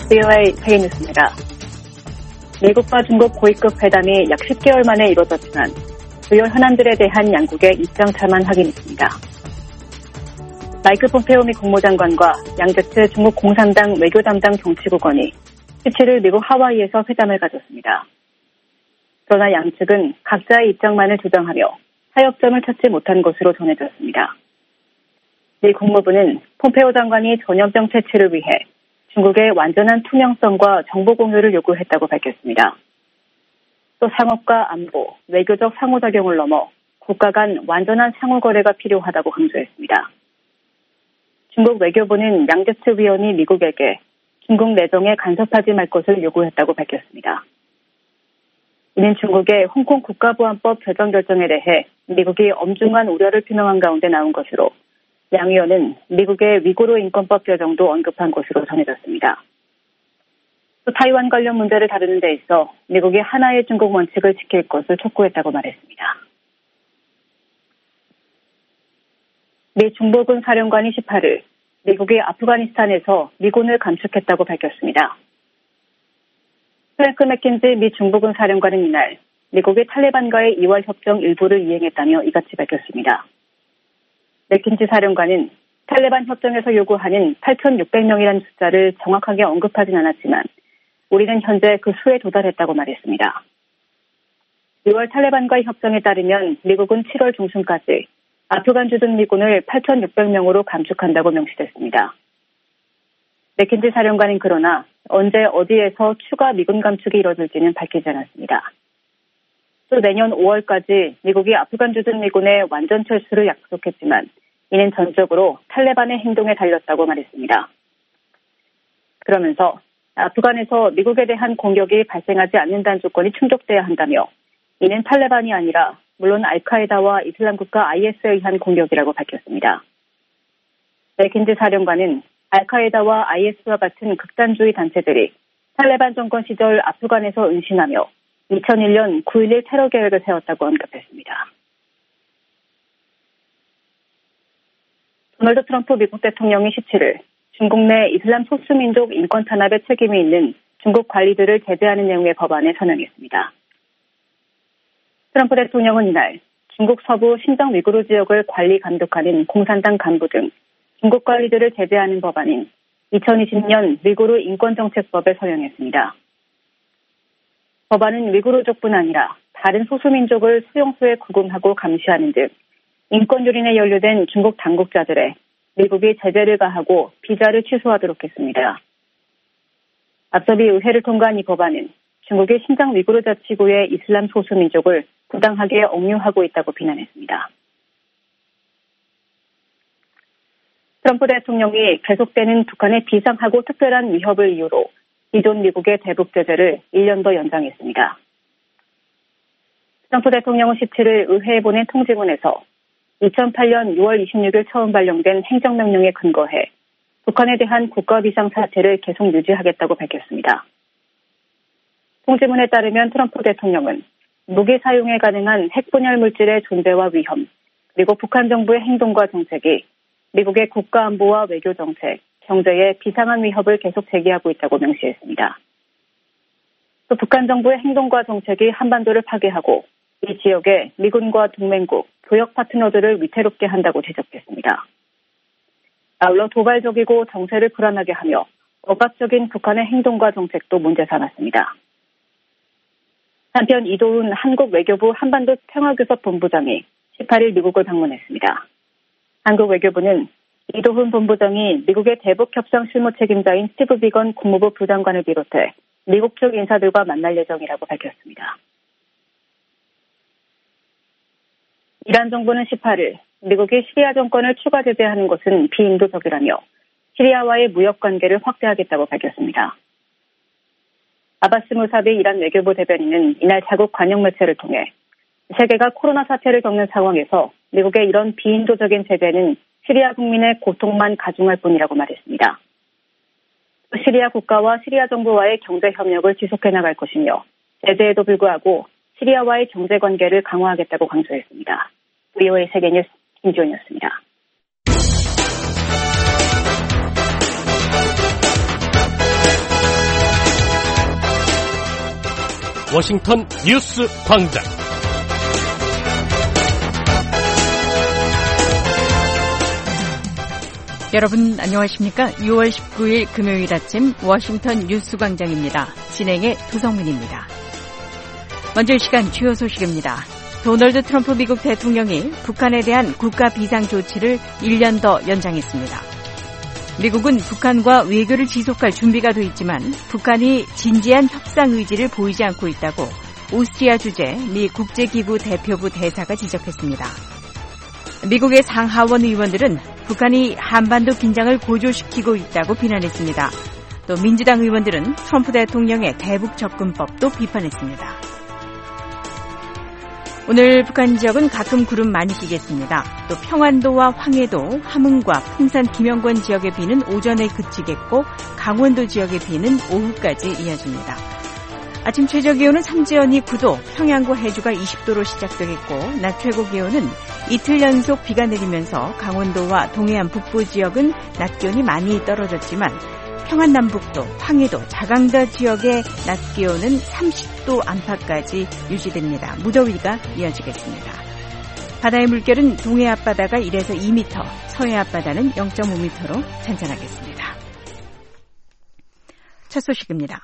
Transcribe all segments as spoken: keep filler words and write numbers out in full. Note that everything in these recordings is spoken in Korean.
브이오에이 세계뉴스입니다. 미국과 중국 고위급 회담이 약 십 개월 만에 이루어졌지만 주요 현안들에 대한 양국의 입장차만 확인했습니다. 마이크 폼페오 미 국무장관과 양제츠 중국 공산당 외교 담당 정치국원이 십칠 일 미국 하와이에서 회담을 가졌습니다. 그러나 양측은 각자의 입장만을 주장하며 타협점을 찾지 못한 것으로 전해졌습니다. 미 국무부는 폼페오 장관이 전염병 퇴치를 위해 중국의 완전한 투명성과 정보 공유를 요구했다고 밝혔습니다. 또 상업과 안보, 외교적 상호작용을 넘어 국가 간 완전한 상호거래가 필요하다고 강조했습니다. 중국 외교부는 양제츠 위원이 미국에게 중국 내정에 간섭하지 말 것을 요구했다고 밝혔습니다. 이는 중국의 홍콩 국가보안법 제정 결정에 대해 미국이 엄중한 우려를 표명한 가운데 나온 것으로 양 의원은 미국의 위구르 인권법 제정도 언급한 것으로 전해졌습니다. 또 타이완 관련 문제를 다루는 데 있어 미국이 하나의 중국 원칙을 지킬 것을 촉구했다고 말했습니다. 미 중보군 사령관이 십팔 일 미국이 아프가니스탄에서 미군을 감축했다고 밝혔습니다. 프랭크 맥킨지 미 중보군 사령관은 이날 미국이 탈레반과의 이월 협정 일부를 이행했다며 이같이 밝혔습니다. 맥킨지 사령관은 탈레반 협정에서 요구하는 팔천육백 명이라는 숫자를 정확하게 언급하진 않았지만 우리는 현재 그 수에 도달했다고 말했습니다. 유월 탈레반과의 협정에 따르면 미국은 칠월 중순까지 아프간 주둔 미군을 팔천육백 명으로 감축한다고 명시됐습니다. 맥킨지 사령관은 그러나 언제 어디에서 추가 미군 감축이 이뤄질지는 밝히지 않았습니다. 또 내년 오월까지 미국이 아프간 주둔 미군의 완전 철수를 약속했지만 이는 전적으로 탈레반의 행동에 달렸다고 말했습니다. 그러면서 아프간에서 미국에 대한 공격이 발생하지 않는다는 조건이 충족돼야 한다며 이는 탈레반이 아니라 물론 알카에다와 이슬람국가 아이에스에 의한 공격이라고 밝혔습니다. 맥킨지 사령관은 알카에다와 아이에스와 같은 극단주의 단체들이 탈레반 정권 시절 아프간에서 은신하며 이천일 년 구일일 테러 계획을 세웠다고 언급했습니다. 도널드 트럼프 미국 대통령이 십칠 일 중국 내 이슬람 소수민족 인권 탄압에 책임이 있는 중국 관리들을 제재하는 내용의 법안에 서명했습니다. 트럼프 대통령은 이날 중국 서부 신장 위구르 지역을 관리 감독하는 공산당 간부 등 중국 관리들을 제재하는 법안인 이천이십 년 위구르 인권정책법에 서명했습니다. 법안은 위구르족뿐 아니라 다른 소수민족을 수용소에 구금하고 감시하는 등 인권 유린에 연루된 중국 당국자들의 미국이 제재를 가하고 비자를 취소하도록 했습니다. 앞서 미 의회를 통과한 이 법안은 중국이 신장 위구르 자치구의 이슬람 소수민족을 부당하게 억류하고 있다고 비난했습니다. 트럼프 대통령이 계속되는 북한의 비상하고 특별한 위협을 이유로 기존 미국의 대북 제재를 일 년 더 연장했습니다. 트럼프 대통령은 십칠 일 의회에 보낸 통지문에서 이천팔 년 유월 이십육일 처음 발령된 행정명령에 근거해 북한에 대한 국가 비상 사태를 계속 유지하겠다고 밝혔습니다. 통지문에 따르면 트럼프 대통령은 무기 사용에 가능한 핵분열 물질의 존재와 위험, 그리고 북한 정부의 행동과 정책이 미국의 국가안보와 외교정책, 경제에 비상한 위협을 계속 제기하고 있다고 명시했습니다. 또 북한 정부의 행동과 정책이 한반도를 파괴하고 이 지역의 미군과 동맹국, 교역 파트너들을 위태롭게 한다고 지적했습니다. 아울러 도발적이고 정세를 불안하게 하며 억압적인 북한의 행동과 정책도 문제 삼았습니다. 한편 이도훈 한국 외교부 한반도 평화교섭 본부장이 십팔 일 미국을 방문했습니다. 한국 외교부는 이도훈 본부장이 미국의 대북 협상 실무 책임자인 스티브 비건 국무부 부장관을 비롯해 미국 측 인사들과 만날 예정이라고 밝혔습니다. 이란 정부는 십팔 일 미국이 시리아 정권을 추가 제재하는 것은 비인도적이라며 시리아와의 무역 관계를 확대하겠다고 밝혔습니다. 아바스 무사비 이란 외교부 대변인은 이날 자국 관영 매체를 통해 세계가 코로나 사태를 겪는 상황에서 미국의 이런 비인도적인 제재는 시리아 국민의 고통만 가중할 뿐이라고 말했습니다. 시리아 국가와 시리아 정부와의 경제 협력을 지속해 나갈 것이며 제재에도 불구하고 시리아와의 경제 관계를 강화하겠다고 강조했습니다. 브이오에이 세계뉴스 김지원이었습니다. 워싱턴 뉴스 광장. 여러분 안녕하십니까? 유월 십구일 금요일 아침 워싱턴 뉴스 광장입니다. 진행의 두성문입니다. 먼저 이 시간 주요 소식입니다. 도널드 트럼프 미국 대통령이 북한에 대한 국가 비상 조치를 일 년 더 연장했습니다. 미국은 북한과 외교를 지속할 준비가 돼 있지만 북한이 진지한 협상 의지를 보이지 않고 있다고 오스트리아 주재 미 국제기구 대표부 대사가 지적했습니다. 미국의 상하원 의원들은 북한이 한반도 긴장을 고조시키고 있다고 비난했습니다. 또 민주당 의원들은 트럼프 대통령의 대북 접근법도 비판했습니다. 오늘 북한 지역은 가끔 구름 많이 끼겠습니다. 또 평안도와 황해도, 함흥과 풍산, 김영권 지역의 비는 오전에 그치겠고 강원도 지역의 비는 오후까지 이어집니다. 아침 최저 기온은 삼지연이 구 도, 평양과 해주가 이십 도로 시작되겠고 낮 최고 기온은 이틀 연속 비가 내리면서 강원도와 동해안 북부 지역은 낮 기온이 많이 떨어졌지만 평안 남북도, 황해도, 자강다 지역의 낮 기온은 삼십 도 안팎까지 유지됩니다. 무더위가 이어지겠습니다. 바다의 물결은 동해 앞바다가 일에서 이 미터, 서해 앞바다는 영 점 오 미터로 잔잔하겠습니다. 첫 소식입니다.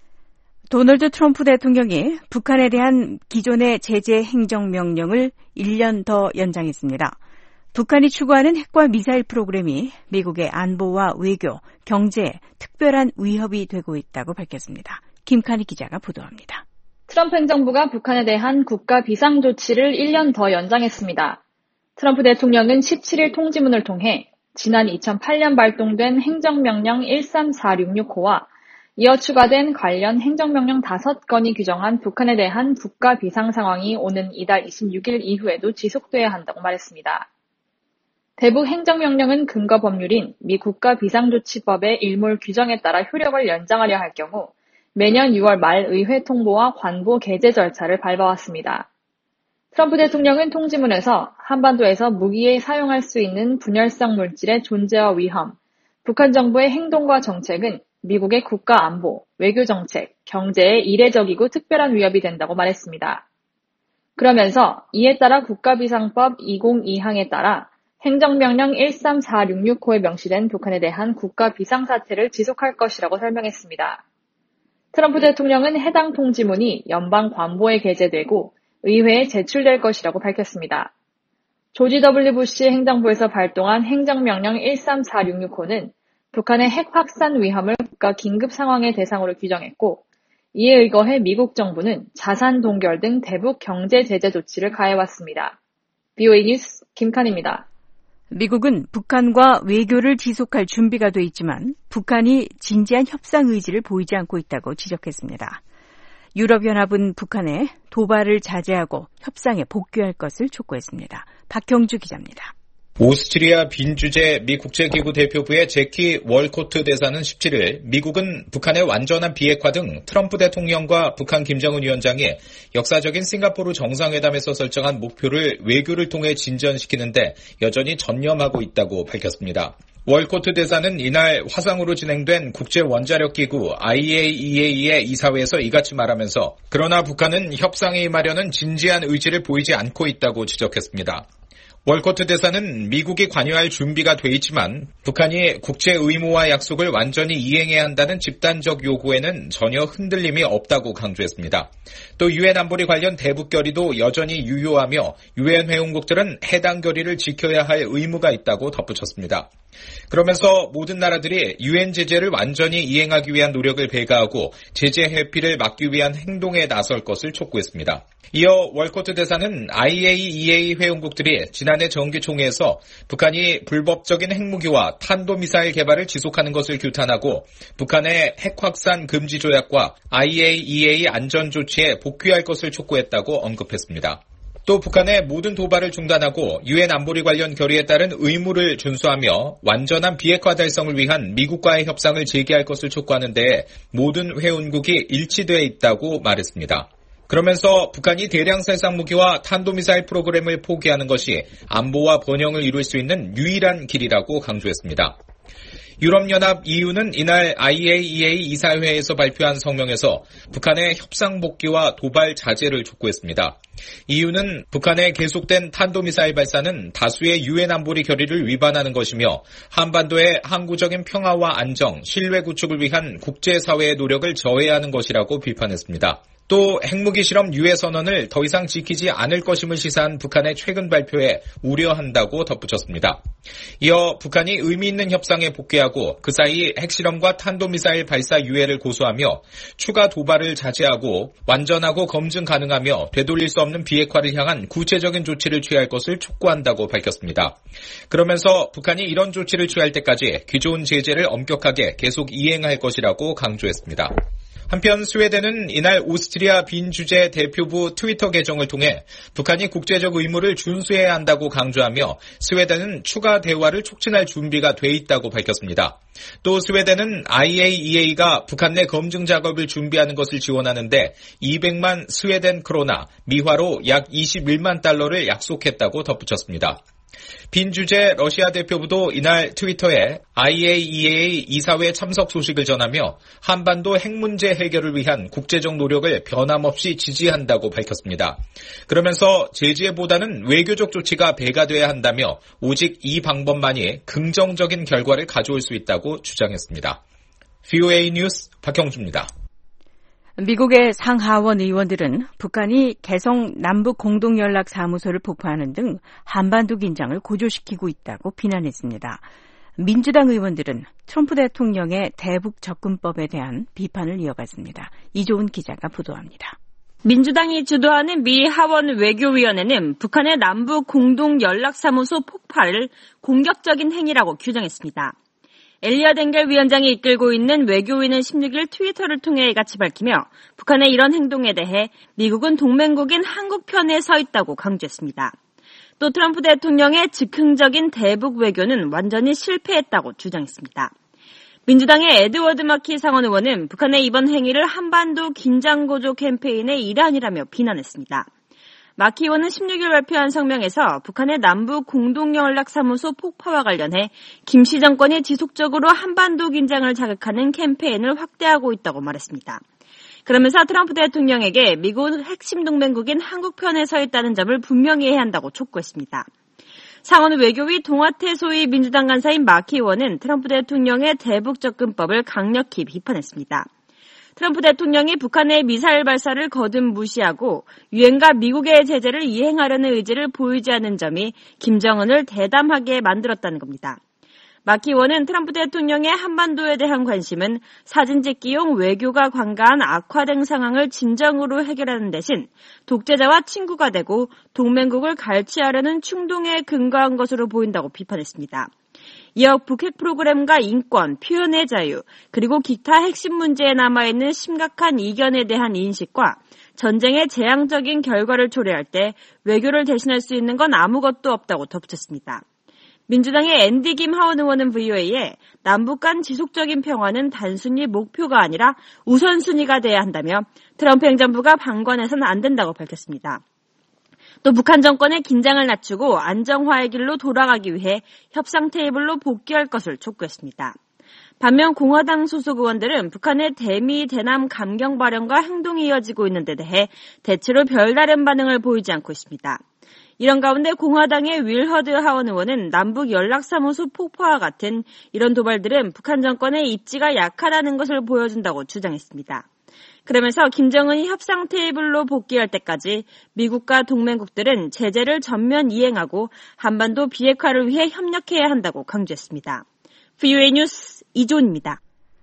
도널드 트럼프 대통령이 북한에 대한 기존의 제재 행정명령을 일 년 더 연장했습니다. 북한이 추구하는 핵과 미사일 프로그램이 미국의 안보와 외교, 경제에 특별한 위협이 되고 있다고 밝혔습니다. 김칸희 기자가 보도합니다. 트럼프 행정부가 북한에 대한 국가 비상조치를 일 년 더 연장했습니다. 트럼프 대통령은 십칠일 통지문을 통해 지난 이천팔 년 발동된 행정명령 일삼사육육 호와 이어 추가된 관련 행정명령 다섯 건이 규정한 북한에 대한 국가 비상 상황이 오는 이달 이십육일 이후에도 지속돼야 한다고 말했습니다. 대북 행정명령은 근거 법률인 미 국가 비상조치법의 일몰 규정에 따라 효력을 연장하려 할 경우 매년 유월 말 의회 통보와 관보 개재 절차를 밟아왔습니다. 트럼프 대통령은 통지문에서 한반도에서 무기에 사용할 수 있는 분열성 물질의 존재와 위험, 북한 정부의 행동과 정책은 미국의 국가 안보, 외교 정책, 경제에 이례적이고 특별한 위협이 된다고 말했습니다. 그러면서 이에 따라 국가비상법 이공이 항에 따라 행정명령 일삼사육육 호에 명시된 북한에 대한 국가 비상사태를 지속할 것이라고 설명했습니다. 트럼프 대통령은 해당 통지문이 연방 관보에 게재되고 의회에 제출될 것이라고 밝혔습니다. 조지 더블유 부시 행정부에서 발동한 행정명령 일삼사육육 호는 북한의 핵 확산 위험을 국가 긴급 상황의 대상으로 규정했고 이에 의거해 미국 정부는 자산 동결 등 대북 경제 제재 조치를 가해왔습니다. 비오에이 뉴스 김칸입니다. 미국은 북한과 외교를 지속할 준비가 돼 있지만 북한이 진지한 협상 의지를 보이지 않고 있다고 지적했습니다. 유럽연합은 북한에 도발을 자제하고 협상에 복귀할 것을 촉구했습니다. 박형주 기자입니다. 오스트리아 빈 주재 미 국제기구 대표부의 제키 월코트 대사는 십칠일 미국은 북한의 완전한 비핵화 등 트럼프 대통령과 북한 김정은 위원장이 역사적인 싱가포르 정상회담에서 설정한 목표를 외교를 통해 진전시키는데 여전히 전념하고 있다고 밝혔습니다. 월코트 대사는 이날 화상으로 진행된 국제원자력기구 아이에이이에이의 이사회에서 이같이 말하면서 그러나 북한은 협상에 임하려는 진지한 의지를 보이지 않고 있다고 지적했습니다. 월코트 대사는 미국이 관여할 준비가 돼 있지만 북한이 국제 의무와 약속을 완전히 이행해야 한다는 집단적 요구에는 전혀 흔들림이 없다고 강조했습니다. 또 유엔 안보리 관련 대북 결의도 여전히 유효하며 유엔 회원국들은 해당 결의를 지켜야 할 의무가 있다고 덧붙였습니다. 그러면서 모든 나라들이 유엔 제재를 완전히 이행하기 위한 노력을 배가하고 제재 회피를 막기 위한 행동에 나설 것을 촉구했습니다. 이어 월코트 대사는 아이에이이에이 회원국들이 지난해 정기총회에서 북한이 불법적인 핵무기와 탄도미사일 개발을 지속하는 것을 규탄하고 북한의 핵확산 금지 조약과 아이에이이에이 안전조치에 복귀할 것을 촉구했다고 언급했습니다. 또 북한의 모든 도발을 중단하고 유엔 안보리 관련 결의에 따른 의무를 준수하며 완전한 비핵화 달성을 위한 미국과의 협상을 재개할 것을 촉구하는 데에 모든 회원국이 일치되어 있다고 말했습니다. 그러면서 북한이 대량 살상 무기와 탄도미사일 프로그램을 포기하는 것이 안보와 번영을 이룰 수 있는 유일한 길이라고 강조했습니다. 유럽연합 이유는 이날 아이에이이에이 이사회에서 발표한 성명에서 북한의 협상 복귀와 도발 자제를 촉구했습니다. 이유는 북한의 계속된 탄도미사일 발사는 다수의 유엔 안보리 결의를 위반하는 것이며 한반도의 항구적인 평화와 안정, 신뢰 구축을 위한 국제사회의 노력을 저해하는 것이라고 비판했습니다. 또 핵무기 실험 유예 선언을 더 이상 지키지 않을 것임을 시사한 북한의 최근 발표에 우려한다고 덧붙였습니다. 이어 북한이 의미 있는 협상에 복귀하고 그 사이 핵실험과 탄도미사일 발사 유예를 고수하며 추가 도발을 자제하고 완전하고 검증 가능하며 되돌릴 수 없는 비핵화를 향한 구체적인 조치를 취할 것을 촉구한다고 밝혔습니다. 그러면서 북한이 이런 조치를 취할 때까지 기존 제재를 엄격하게 계속 이행할 것이라고 강조했습니다. 한편 스웨덴은 이날 오스트리아 빈 주재 대표부 트위터 계정을 통해 북한이 국제적 의무를 준수해야 한다고 강조하며 스웨덴은 추가 대화를 촉진할 준비가 돼 있다고 밝혔습니다. 또 스웨덴은 아이에이이에이가 북한 내 검증 작업을 준비하는 것을 지원하는데 이백만 스웨덴 크로나, 미화로 약 이십일만 달러를 약속했다고 덧붙였습니다. 빈 주재 러시아 대표부도 이날 트위터에 아이에이이에이 이사회 참석 소식을 전하며 한반도 핵 문제 해결을 위한 국제적 노력을 변함없이 지지한다고 밝혔습니다. 그러면서 제재보다는 외교적 조치가 배가 돼야 한다며 오직 이 방법만이 긍정적인 결과를 가져올 수 있다고 주장했습니다. 브이오에이 뉴스 박형주입니다. 미국의 상하원 의원들은 북한이 개성 남북공동연락사무소를 폭파하는 등 한반도 긴장을 고조시키고 있다고 비난했습니다. 민주당 의원들은 트럼프 대통령의 대북 접근법에 대한 비판을 이어갔습니다. 이조은 기자가 보도합니다. 민주당이 주도하는 미 하원 외교위원회는 북한의 남북공동연락사무소 폭파를 공격적인 행위라고 규정했습니다. 엘리엇 엥겔 위원장이 이끌고 있는 외교위는 십육 일 트위터를 통해 이같이 밝히며 북한의 이런 행동에 대해 미국은 동맹국인 한국 편에 서 있다고 강조했습니다. 또 트럼프 대통령의 즉흥적인 대북 외교는 완전히 실패했다고 주장했습니다. 민주당의 에드워드 마키 상원 의원은 북한의 이번 행위를 한반도 긴장고조 캠페인의 일환이라며 비난했습니다. 마키 의원은 십육 일 발표한 성명에서 북한의 남북 공동연락사무소 폭파와 관련해 김씨 정권이 지속적으로 한반도 긴장을 자극하는 캠페인을 확대하고 있다고 말했습니다. 그러면서 트럼프 대통령에게 미국 핵심 동맹국인 한국 편에 서 있다는 점을 분명히 해야 한다고 촉구했습니다. 상원 외교위 동아태 소위 민주당 간사인 마키 의원은 트럼프 대통령의 대북 접근법을 강력히 비판했습니다. 트럼프 대통령이 북한의 미사일 발사를 거듭 무시하고 유엔과 미국의 제재를 이행하려는 의지를 보이지 않는 점이 김정은을 대담하게 만들었다는 겁니다. 마키 의원은 트럼프 대통령의 한반도에 대한 관심은 사진 찍기용 외교가 관가한 악화된 상황을 진정으로 해결하는 대신 독재자와 친구가 되고 동맹국을 갈취하려는 충동에 근거한 것으로 보인다고 비판했습니다. 이어 북핵 프로그램과 인권, 표현의 자유, 그리고 기타 핵심 문제에 남아있는 심각한 이견에 대한 인식과 전쟁의 재앙적인 결과를 초래할 때 외교를 대신할 수 있는 건 아무것도 없다고 덧붙였습니다. 민주당의 앤디 김 하원 의원은 브이오에이에 남북 간 지속적인 평화는 단순히 목표가 아니라 우선순위가 돼야 한다며 트럼프 행정부가 방관해서는 안 된다고 밝혔습니다. 또 북한 정권의 긴장을 낮추고 안정화의 길로 돌아가기 위해 협상 테이블로 복귀할 것을 촉구했습니다. 반면 공화당 소속 의원들은 북한의 대미 대남 감경 발언과 행동이 이어지고 있는 데 대해 대체로 별다른 반응을 보이지 않고 있습니다. 이런 가운데 공화당의 윌허드 하원 의원은 남북 연락사무소 폭파와 같은 이런 도발들은 북한 정권의 입지가 약하다는 것을 보여준다고 주장했습니다. 그러면서 김정은이 협상 테이블로 복귀할 때까지 미국과 동맹국들은 제재를 전면 이행하고 한반도 비핵화를 위해 협력해야 한다고 강조했습니다. 브이오에이 뉴스 이조은입니다.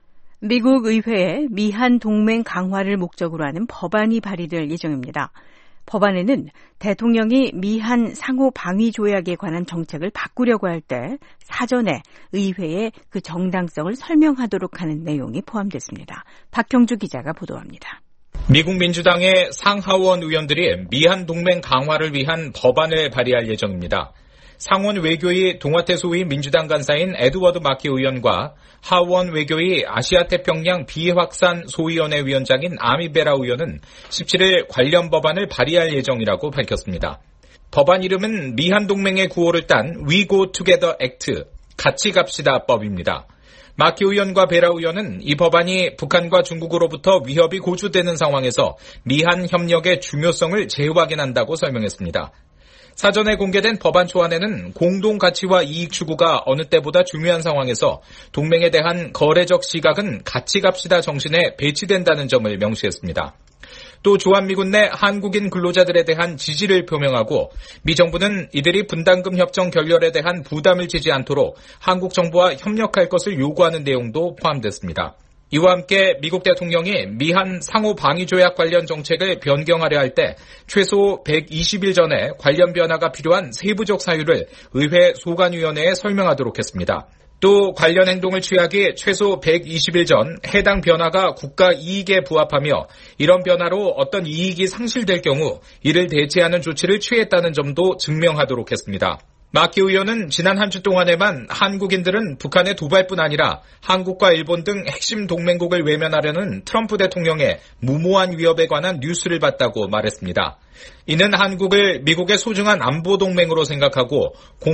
미국 의회에 미한 동맹 강화를 목적으로 하는 법안이 발의될 예정입니다. 법안에는 대통령이 미한 상호 방위 조약에 관한 정책을 바꾸려고 할 때 사전에 의회에 그 정당성을 설명하도록 하는 내용이 포함됐습니다. 박형주 기자가 보도합니다. 미국 민주당의 상하원 의원들이 미한 동맹 강화를 위한 법안을 발의할 예정입니다. 상원 외교위 동아태 소위 민주당 간사인 에드워드 마키 의원과 하원 외교위 아시아태평양 비확산 소위원회 위원장인 아미 베라 의원은 십칠 일 관련 법안을 발의할 예정이라고 밝혔습니다. 법안 이름은 미한 동맹의 구호를 딴 We Go Together Act, 같이 갑시다법입니다. 마키 의원과 베라 의원은 이 법안이 북한과 중국으로부터 위협이 고조되는 상황에서 미한 협력의 중요성을 재확인한다고 설명했습니다. 사전에 공개된 법안 초안에는 공동 가치와 이익 추구가 어느 때보다 중요한 상황에서 동맹에 대한 거래적 시각은 같이 갑시다 정신에 배치된다는 점을 명시했습니다. 또 주한미군 내 한국인 근로자들에 대한 지지를 표명하고 미 정부는 이들이 분담금 협정 결렬에 대한 부담을 지지 않도록 한국 정부와 협력할 것을 요구하는 내용도 포함됐습니다. 이와 함께 미국 대통령이 미한 상호 방위 조약 관련 정책을 변경하려 할 때 최소 백이십 일 전에 관련 변화가 필요한 세부적 사유를 의회 소관위원회에 설명하도록 했습니다. 또 관련 행동을 취하기 최소 백이십 일 전 해당 변화가 국가 이익에 부합하며 이런 변화로 어떤 이익이 상실될 경우 이를 대체하는 조치를 취했다는 점도 증명하도록 했습니다. 마키 의원은 지난 한 주 동안에만 한국인들은 북한의 도발뿐 아니라 한국과 일본 등 핵심 동맹국을 외면하려는 트럼프 대통령의 무모한 위협에 관한 뉴스를 봤다고 말했습니다. 이는 한국을 미국의 소중한 안보 동맹으로 생각하고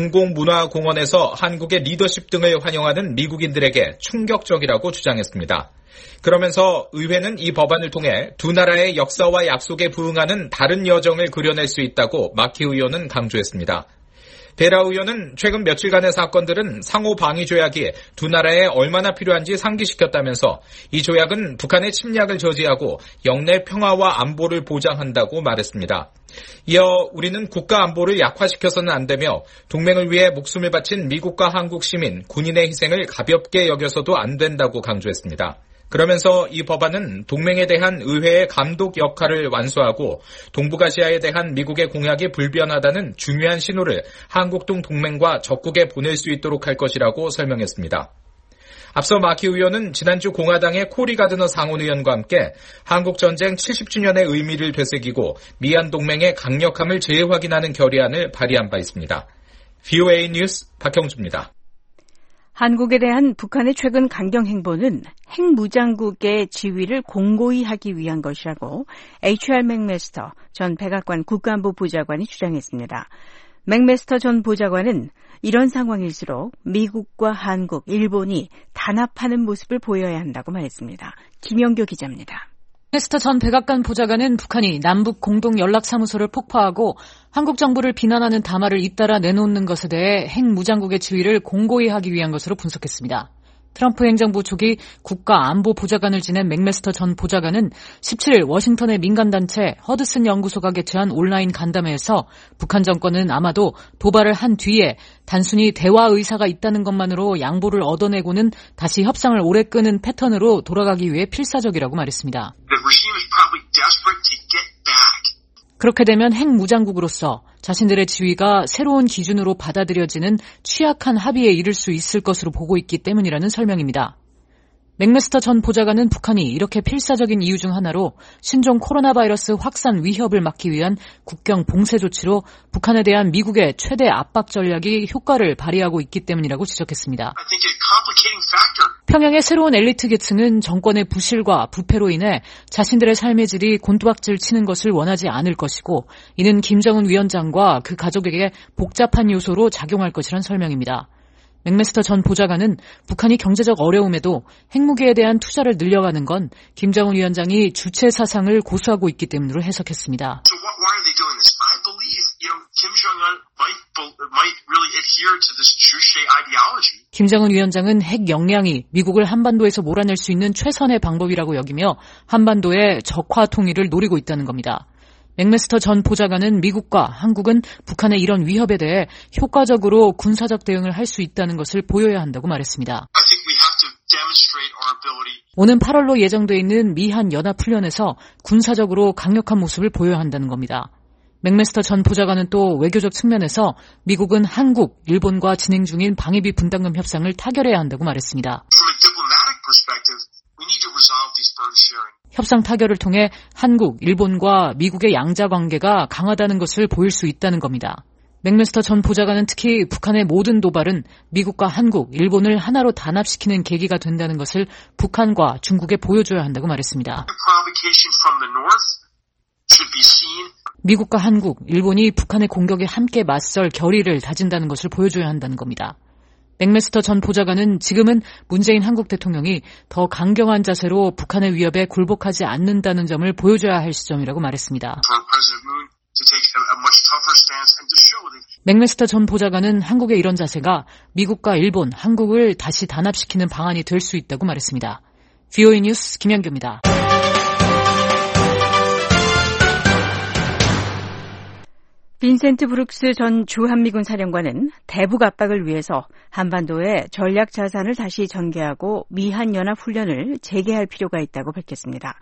공공문화공원에서 한국의 리더십 등을 환영하는 미국인들에게 충격적이라고 주장했습니다. 그러면서 의회는 이 법안을 통해 두 나라의 역사와 약속에 부응하는 다른 여정을 그려낼 수 있다고 마키 의원은 강조했습니다. 베라 의원은 최근 며칠간의 사건들은 상호 방위 조약이 두 나라에 얼마나 필요한지 상기시켰다면서 이 조약은 북한의 침략을 저지하고 영내 평화와 안보를 보장한다고 말했습니다. 이어 우리는 국가 안보를 약화시켜서는 안 되며 동맹을 위해 목숨을 바친 미국과 한국 시민, 군인의 희생을 가볍게 여겨서도 안 된다고 강조했습니다. 그러면서 이 법안은 동맹에 대한 의회의 감독 역할을 완수하고 동북아시아에 대한 미국의 공약이 불변하다는 중요한 신호를 한국 등 동맹과 적국에 보낼 수 있도록 할 것이라고 설명했습니다. 앞서 마키 의원은 지난주 공화당의 코리 가드너 상원의원과 함께 한국전쟁 칠십 주년의 의미를 되새기고 미한 동맹의 강력함을 재확인하는 결의안을 발의한 바 있습니다. 브이오에이 뉴스 박형주입니다. 한국에 대한 북한의 최근 강경 행보는 핵무장국의 지위를 공고히 하기 위한 것이라고 에이치알 맥메스터 전 백악관 국가안보 보좌관이 주장했습니다. 맥메스터 전 보좌관은 이런 상황일수록 미국과 한국, 일본이 단합하는 모습을 보여야 한다고 말했습니다. 김영교 기자입니다. 맥메스터 전 백악관 보좌관은 북한이 남북 공동연락사무소를 폭파하고 한국 정부를 비난하는 담화를 잇따라 내놓는 것에 대해 핵무장국의 지위를 공고히 하기 위한 것으로 분석했습니다. 트럼프 행정부 초기 국가안보보좌관을 지낸 맥메스터 전 보좌관은 십칠 일 워싱턴의 민간단체 허드슨 연구소가 개최한 온라인 간담회에서 북한 정권은 아마도 도발을 한 뒤에 단순히 대화 의사가 있다는 것만으로 양보를 얻어내고는 다시 협상을 오래 끄는 패턴으로 돌아가기 위해 필사적이라고 말했습니다. 그렇게 되면 핵무장국으로서 자신들의 지위가 새로운 기준으로 받아들여지는 취약한 합의에 이를 수 있을 것으로 보고 있기 때문이라는 설명입니다. 맥메스터 전 보좌관은 북한이 이렇게 필사적인 이유 중 하나로 신종 코로나 바이러스 확산 위협을 막기 위한 국경 봉쇄 조치로 북한에 대한 미국의 최대 압박 전략이 효과를 발휘하고 있기 때문이라고 지적했습니다. 평양의 새로운 엘리트 계층은 정권의 부실과 부패로 인해 자신들의 삶의 질이 곤두박질 치는 것을 원하지 않을 것이고 이는 김정은 위원장과 그 가족에게 복잡한 요소로 작용할 것이란 설명입니다. 맥메스터 전 보좌관은 북한이 경제적 어려움에도 핵무기에 대한 투자를 늘려가는 건 김정은 위원장이 주체 사상을 고수하고 있기 때문으로 해석했습니다. 김정은 위원장은 핵 역량이 미국을 한반도에서 몰아낼 수 있는 최선의 방법이라고 여기며 한반도의 적화 통일을 노리고 있다는 겁니다. 맥메스터 전 보좌관은 미국과 한국은 북한의 이런 위협에 대해 효과적으로 군사적 대응을 할 수 있다는 것을 보여야 한다고 말했습니다. 오는 팔월로 예정돼 있는 미한 연합훈련에서 군사적으로 강력한 모습을 보여야 한다는 겁니다. 맥메스터 전 보좌관은 또 외교적 측면에서 미국은 한국, 일본과 진행 중인 방위비 분담금 협상을 타결해야 한다고 말했습니다. 협상 타결을 통해 한국, 일본과 미국의 양자 관계가 강하다는 것을 보일 수 있다는 겁니다. 맥메스터 전 보좌관은 특히 북한의 모든 도발은 미국과 한국, 일본을 하나로 단합시키는 계기가 된다는 것을 북한과 중국에 보여줘야 한다고 말했습니다. 미국과 한국, 일본이 북한의 공격에 함께 맞설 결의를 다진다는 것을 보여줘야 한다는 겁니다. 맥메스터 전 보좌관은 지금은 문재인 한국 대통령이 더 강경한 자세로 북한의 위협에 굴복하지 않는다는 점을 보여줘야 할 시점이라고 말했습니다. 맥메스터 전 보좌관은 한국의 이런 자세가 미국과 일본, 한국을 다시 단합시키는 방안이 될 수 있다고 말했습니다. 브이오에이 뉴스 김현규입니다. 빈센트 브룩스 전 주한미군 사령관은 대북 압박을 위해서 한반도에 전략 자산을 다시 전개하고 미한연합훈련을 재개할 필요가 있다고 밝혔습니다.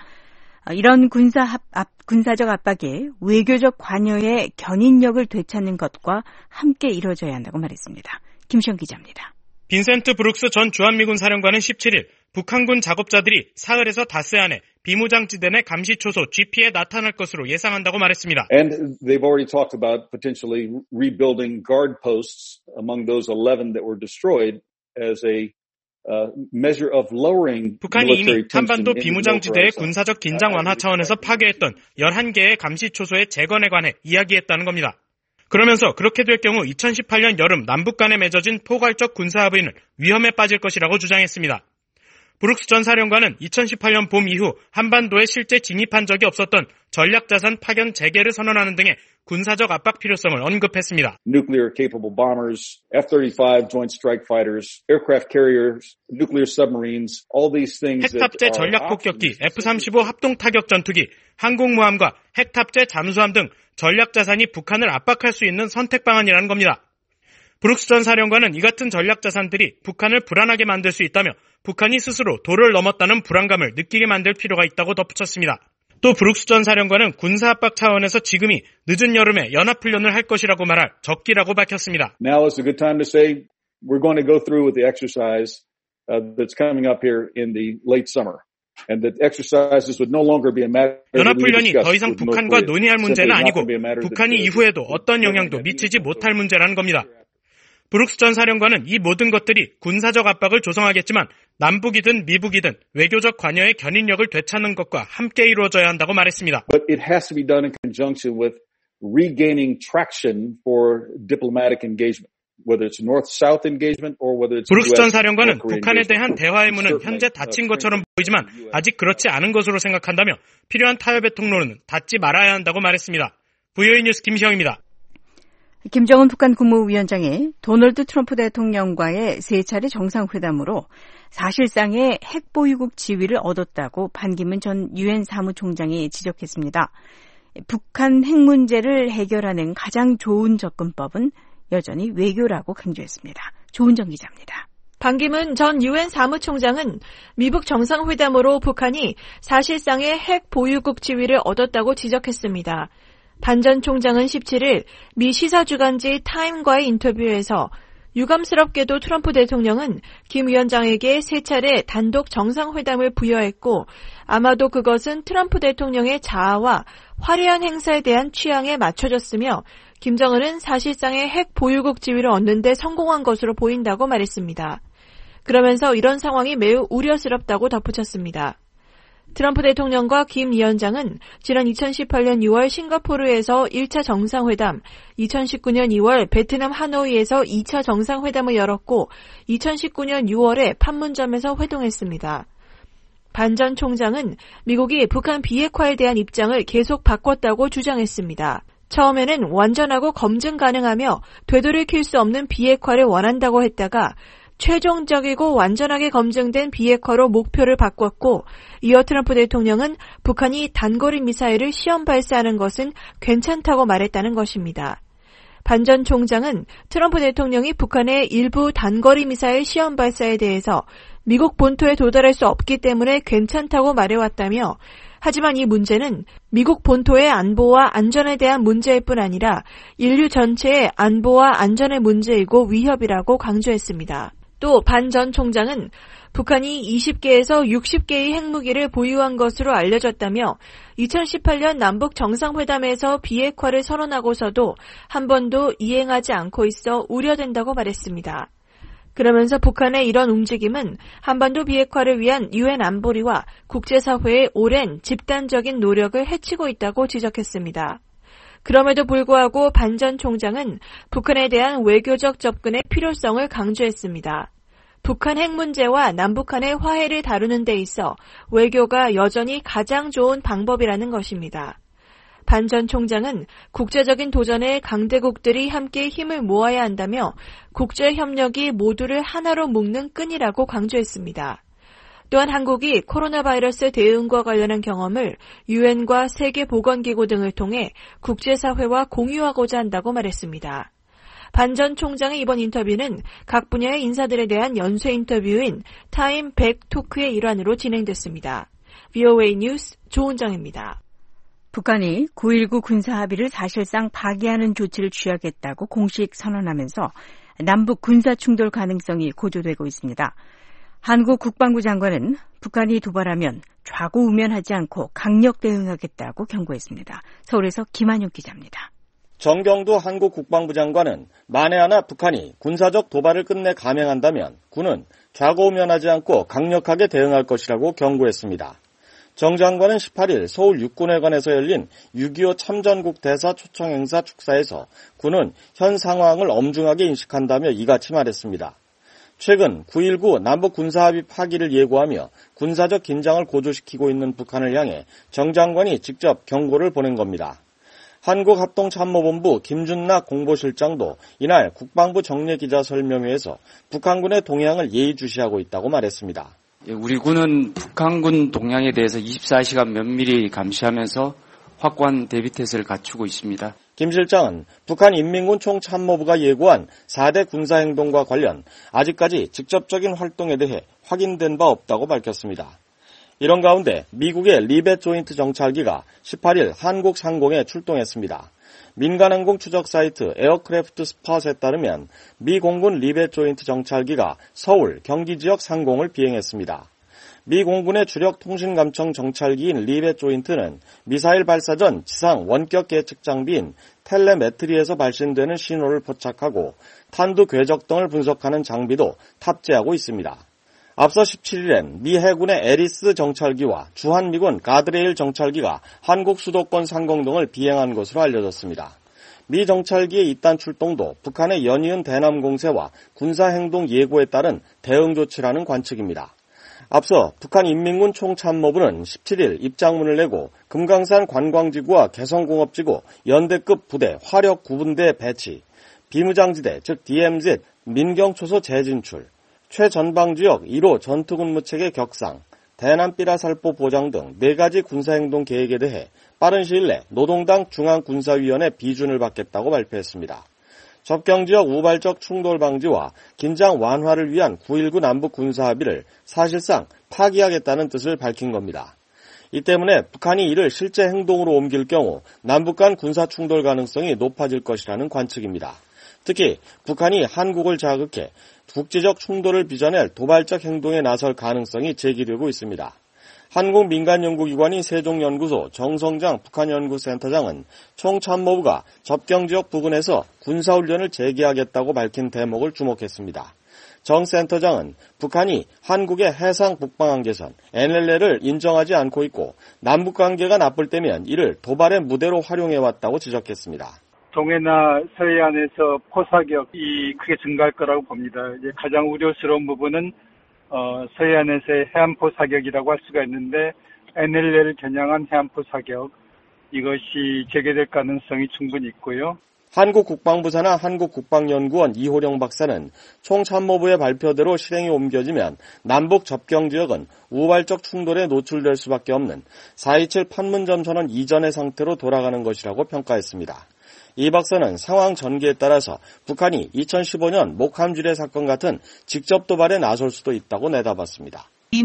이런 군사 압, 군사적 압박이 외교적 관여의 견인력을 되찾는 것과 함께 이루어져야 한다고 말했습니다. 김시영 기자입니다. 빈센트 브룩스 전 주한미군 사령관은 십칠일 북한군 작업자들이 사흘에서 닷새 안에 비무장지대 내 감시초소 지피에 나타날 것으로 예상한다고 말했습니다. And they've already talked about potentially rebuilding guard posts among those eleven that were destroyed as a uh, measure of lowering 북한이 이미 한반도 비무장지대의 군사적 긴장 완화 차원에서 파괴했던 열한 개의 감시초소의 재건에 관해 이야기했다는 겁니다. 그러면서 그렇게 될 경우 이천십팔년 여름 남북 간에 맺어진 포괄적 군사합의는 위험에 빠질 것이라고 주장했습니다. 브룩스 전 사령관은 이천십팔년 봄 이후 한반도에 실제 진입한 적이 없었던 전략자산 파견 재개를 선언하는 등의 군사적 압박 필요성을 언급했습니다. Nuclear capable bombers, 에프 서른오 joint strike fighters, aircraft carriers, nuclear submarines, all these things. 핵탑재 전략 폭격기, 에프 삼십오 합동 타격 전투기, 항공모함과 핵탑재 잠수함 등 전략 자산이 북한을 압박할 수 있는 선택 방안이라는 겁니다. 브룩스 전 사령관은 이 같은 전략 자산들이 북한을 불안하게 만들 수 있다며 북한이 스스로 도를 넘었다는 불안감을 느끼게 만들 필요가 있다고 덧붙였습니다. 또 브룩스 전 사령관은 군사 압박 차원에서 지금이 늦은 여름에 연합훈련을 할 것이라고 말할 적기라고 밝혔습니다. Now is a good time to say we're going to go through with the exercise uh, that's coming up here in the late summer. And that exercises would no longer be a matter. 연합훈련이 더 이상 북한과 논의할 문제는 아니고 북한이 이후에도 어떤 영향도 미치지 못할 문제라는 겁니다. 브룩스 전 사령관은 이 모든 것들이 군사적 압박을 조성하겠지만 남북이든 미북이든 외교적 관여의 견인력을 되찾는 것과 함께 이루어져야 한다고 말했습니다. But it has to be done in conjunction with regaining traction for diplomatic engagement. Whether it's north-south engagement or whether it's 브룩스 전 사령관은 북한에 대한 대화의 문은 현재 닫힌 것처럼 보이지만 아직 그렇지 않은 것으로 생각한다며 필요한 타협의 통로는 닫지 말아야 한다고 말했습니다. 브이오에이 뉴스 김시영입니다. 김정은 북한 국무위원장이 도널드 트럼프 대통령과의 세 차례 정상회담으로 사실상의 핵보유국 지위를 얻었다고 반기문 전 유엔 사무총장이 지적했습니다. 북한 핵 문제를 해결하는 가장 좋은 접근법은 여전히 외교라고 강조했습니다. 조은정 기자입니다. 반기문 전 유엔 사무총장은 미북 정상회담으로 북한이 사실상의 핵 보유국 지위를 얻었다고 지적했습니다. 반 전 총장은 십칠일 미 시사주간지 타임과의 인터뷰에서 유감스럽게도 트럼프 대통령은 김 위원장에게 세 차례 단독 정상회담을 부여했고 아마도 그것은 트럼프 대통령의 자아와 화려한 행사에 대한 취향에 맞춰졌으며 김정은은 사실상의 핵 보유국 지위를 얻는 데 성공한 것으로 보인다고 말했습니다. 그러면서 이런 상황이 매우 우려스럽다고 덧붙였습니다. 트럼프 대통령과 김 위원장은 지난 이천십팔년 유월 싱가포르에서 일 차 정상회담, 이천십구년 이월 베트남 하노이에서 이 차 정상회담을 열었고 이천십구년 유월에 판문점에서 회동했습니다. 반 전 총장은 미국이 북한 비핵화에 대한 입장을 계속 바꿨다고 주장했습니다. 처음에는 완전하고 검증 가능하며 되돌이킬 수 없는 비핵화를 원한다고 했다가 최종적이고 완전하게 검증된 비핵화로 목표를 바꿨고 이어 트럼프 대통령은 북한이 단거리 미사일을 시험 발사하는 것은 괜찮다고 말했다는 것입니다. 반 전 총장은 트럼프 대통령이 북한의 일부 단거리 미사일 시험 발사에 대해서 미국 본토에 도달할 수 없기 때문에 괜찮다고 말해왔다며 하지만 이 문제는 미국 본토의 안보와 안전에 대한 문제일 뿐 아니라 인류 전체의 안보와 안전의 문제이고 위협이라고 강조했습니다. 또 반 전 총장은 북한이 이십 개에서 육십 개의 핵무기를 보유한 것으로 알려졌다며 이천십팔년 남북 정상회담에서 비핵화를 선언하고서도 한 번도 이행하지 않고 있어 우려된다고 말했습니다. 그러면서 북한의 이런 움직임은 한반도 비핵화를 위한 유엔 안보리와 국제사회의 오랜 집단적인 노력을 해치고 있다고 지적했습니다. 그럼에도 불구하고 반 전 총장은 북한에 대한 외교적 접근의 필요성을 강조했습니다. 북한 핵 문제와 남북한의 화해를 다루는 데 있어 외교가 여전히 가장 좋은 방법이라는 것입니다. 반 전 총장은 국제적인 도전에 강대국들이 함께 힘을 모아야 한다며 국제협력이 모두를 하나로 묶는 끈이라고 강조했습니다. 또한 한국이 코로나 바이러스 대응과 관련한 경험을 유엔과 세계보건기구 등을 통해 국제사회와 공유하고자 한다고 말했습니다. 반 전 총장의 이번 인터뷰는 각 분야의 인사들에 대한 연쇄 인터뷰인 타임 백 토크의 일환으로 진행됐습니다. 브이오에이 뉴스 조은정입니다. 북한이 구일구 군사합의를 사실상 파기하는 조치를 취하겠다고 공식 선언하면서 남북 군사 충돌 가능성이 고조되고 있습니다. 한국 국방부 장관은 북한이 도발하면 좌고우면하지 않고 강력 대응하겠다고 경고했습니다. 서울에서 김한용 기자입니다. 정경두 한국 국방부 장관은 만에 하나 북한이 군사적 도발을 끝내 감행한다면 군은 좌고우면하지 않고 강력하게 대응할 것이라고 경고했습니다. 정 장관은 십팔일 서울 육군회관에서 열린 육이오 참전국 대사 초청 행사 축사에서 군은 현 상황을 엄중하게 인식한다며 이같이 말했습니다. 최근 구일구 남북 군사합의 파기를 예고하며 군사적 긴장을 고조시키고 있는 북한을 향해 정 장관이 직접 경고를 보낸 겁니다. 한국합동참모본부 김준락 공보실장도 이날 국방부 정례기자 설명회에서 북한군의 동향을 예의주시하고 있다고 말했습니다. 우리 군은 북한군 동향에 대해서 이십사 시간 면밀히 감시하면서 확고한 대비태세를 갖추고 있습니다. 김 실장은 북한 인민군 총참모부가 예고한 사 대 군사행동과 관련 아직까지 직접적인 활동에 대해 확인된 바 없다고 밝혔습니다. 이런 가운데 미국의 리벳 조인트 정찰기가 십팔일 한국 상공에 출동했습니다. 민간항공 추적 사이트 에어크래프트 스팟에 따르면 미 공군 리벳 조인트 정찰기가 서울, 경기 지역 상공을 비행했습니다. 미 공군의 주력 통신감청 정찰기인 리벳 조인트는 미사일 발사 전 지상 원격 계측 장비인 텔레메트리에서 발신되는 신호를 포착하고 탄두 궤적 등을 분석하는 장비도 탑재하고 있습니다. 앞서 십칠일엔 미 해군의 에리스 정찰기와 주한미군 가드레일 정찰기가 한국 수도권 상공 등을 비행한 것으로 알려졌습니다. 미 정찰기의 이딴 출동도 북한의 연이은 대남 공세와 군사행동 예고에 따른 대응 조치라는 관측입니다. 앞서 북한 인민군 총참모부는 십칠일 입장문을 내고 금강산 관광지구와 개성공업지구 연대급 부대 화력 구분대 배치, 비무장지대 즉 디엠지 민경초소 재진출, 최전방지역 일 호 전투근무체계 격상, 대남삐라살포 보장 등 네 가지 군사행동 계획에 대해 빠른 시일 내 노동당 중앙군사위원회 비준을 받겠다고 발표했습니다. 접경지역 우발적 충돌 방지와 긴장 완화를 위한 구일구 남북 군사합의를 사실상 파기하겠다는 뜻을 밝힌 겁니다. 이 때문에 북한이 이를 실제 행동으로 옮길 경우 남북 간 군사 충돌 가능성이 높아질 것이라는 관측입니다. 특히 북한이 한국을 자극해 국제적 충돌을 빚어낼 도발적 행동에 나설 가능성이 제기되고 있습니다. 한국 민간연구기관인 세종연구소 정성장 북한연구센터장은 총참모부가 접경지역 부근에서 군사훈련을 재개하겠다고 밝힌 대목을 주목했습니다. 정 센터장은 북한이 한국의 해상 북방한 개선 엔엘엘을 인정하지 않고 있고 남북관계가 나쁠 때면 이를 도발의 무대로 활용해왔다고 지적했습니다. 동해나 서해안에서 포사격이 크게 증가할 거라고 봅니다. 이제 가장 우려스러운 부분은 어, 서해안에서의 해안포 사격이라고 할 수가 있는데 엔엘엘을 겨냥한 해안포 사격 이것이 재개될 가능성이 충분히 있고요. 한국 국방부 산하 한국국방연구원 이호령 박사는 총참모부의 발표대로 실행이 옮겨지면 남북 접경지역은 우발적 충돌에 노출될 수밖에 없는 사 이칠 판문점 선언 이전의 상태로 돌아가는 것이라고 평가했습니다. 이 박사는 상황 전개에 따라서 북한이 이천십오년 목함지뢰 사건 같은 직접 도발에 나설 수도 있다고 내다봤습니다.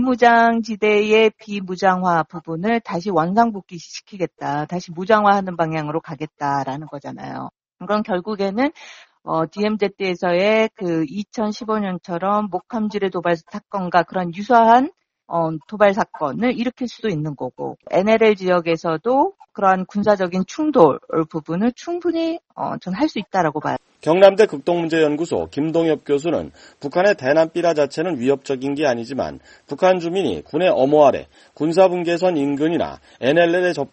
비무장지대의 비무장화 부분을 다시 원상복귀시키겠다, 다시 무장화하는 방향으로 가겠다라는 거잖아요. 그럼 결국에는 어, 디엠지에서의 그 이천십오년처럼 목함지뢰 도발 사건과 그런 유사한 어, 도발 사건을 일으킬 수도 있는 거고, 엔엘엘 지역에서도 그러한 군사적인 충돌 부분을 충분히 어, 전 할 수 있다라고 봐요. 경남대 극동문제연구소 김동엽 교수는 북한의 대남삐라 자체는 위협적인 게 아니지만 북한 주민이 군의 엄호 아래 군사분계선 인근이나 엔엘엘에 접근해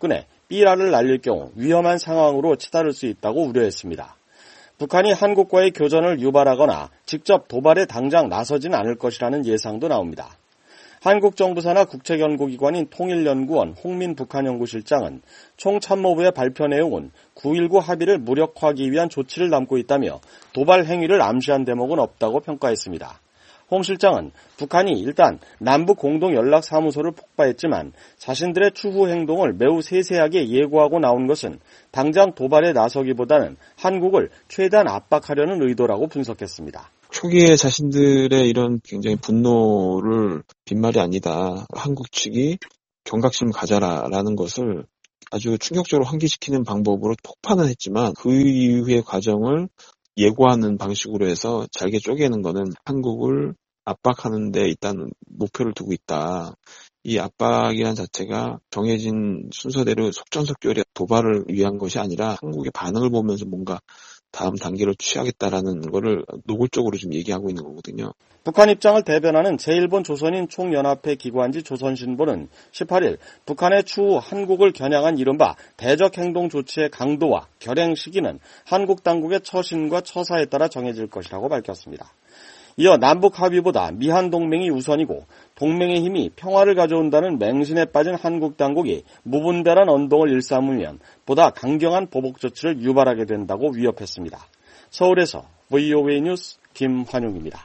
삐라를 날릴 경우 위험한 상황으로 치달을 수 있다고 우려했습니다. 북한이 한국과의 교전을 유발하거나 직접 도발에 당장 나서진 않을 것이라는 예상도 나옵니다. 한국 정부 산하 국책연구기관인 통일연구원 홍민 북한연구실장은 총참모부의 발표 내용은 구일구 합의를 무력화하기 위한 조치를 담고 있다며 도발 행위를 암시한 대목은 없다고 평가했습니다. 홍 실장은 북한이 일단 남북 공동연락사무소를 폭파했지만 자신들의 추후 행동을 매우 세세하게 예고하고 나온 것은 당장 도발에 나서기보다는 한국을 최대한 압박하려는 의도라고 분석했습니다. 초기에 자신들의 이런 굉장히 분노를 빈말이 아니다. 한국 측이 경각심을 가져라라는 것을 아주 충격적으로 환기시키는 방법으로 폭파는 했지만 그 이후의 과정을 예고하는 방식으로 해서 잘게 쪼개는 거는 한국을 압박하는 데 일단 목표를 두고 있다. 이 압박이란 자체가 정해진 순서대로 속전속결의 도발을 위한 것이 아니라 한국의 반응을 보면서 뭔가 다음 단계를 취하겠다라는 거를 노골적으로 좀 얘기하고 있는 거거든요. 북한 입장을 대변하는 제일본 조선인 총연합회 기관지 조선신보는 십팔일 북한의 추후 한국을 겨냥한 이른바 대적 행동 조치의 강도와 결행 시기는 한국 당국의 처신과 처사에 따라 정해질 것이라고 밝혔습니다. 이어 남북 합의보다 미한 동맹이 우선이고 동맹의 힘이 평화를 가져온다는 맹신에 빠진 한국 당국이 무분별한 언동을 일삼으면 보다 강경한 보복 조치를 유발하게 된다고 위협했습니다. 서울에서 브이오에이 뉴스 김환용입니다.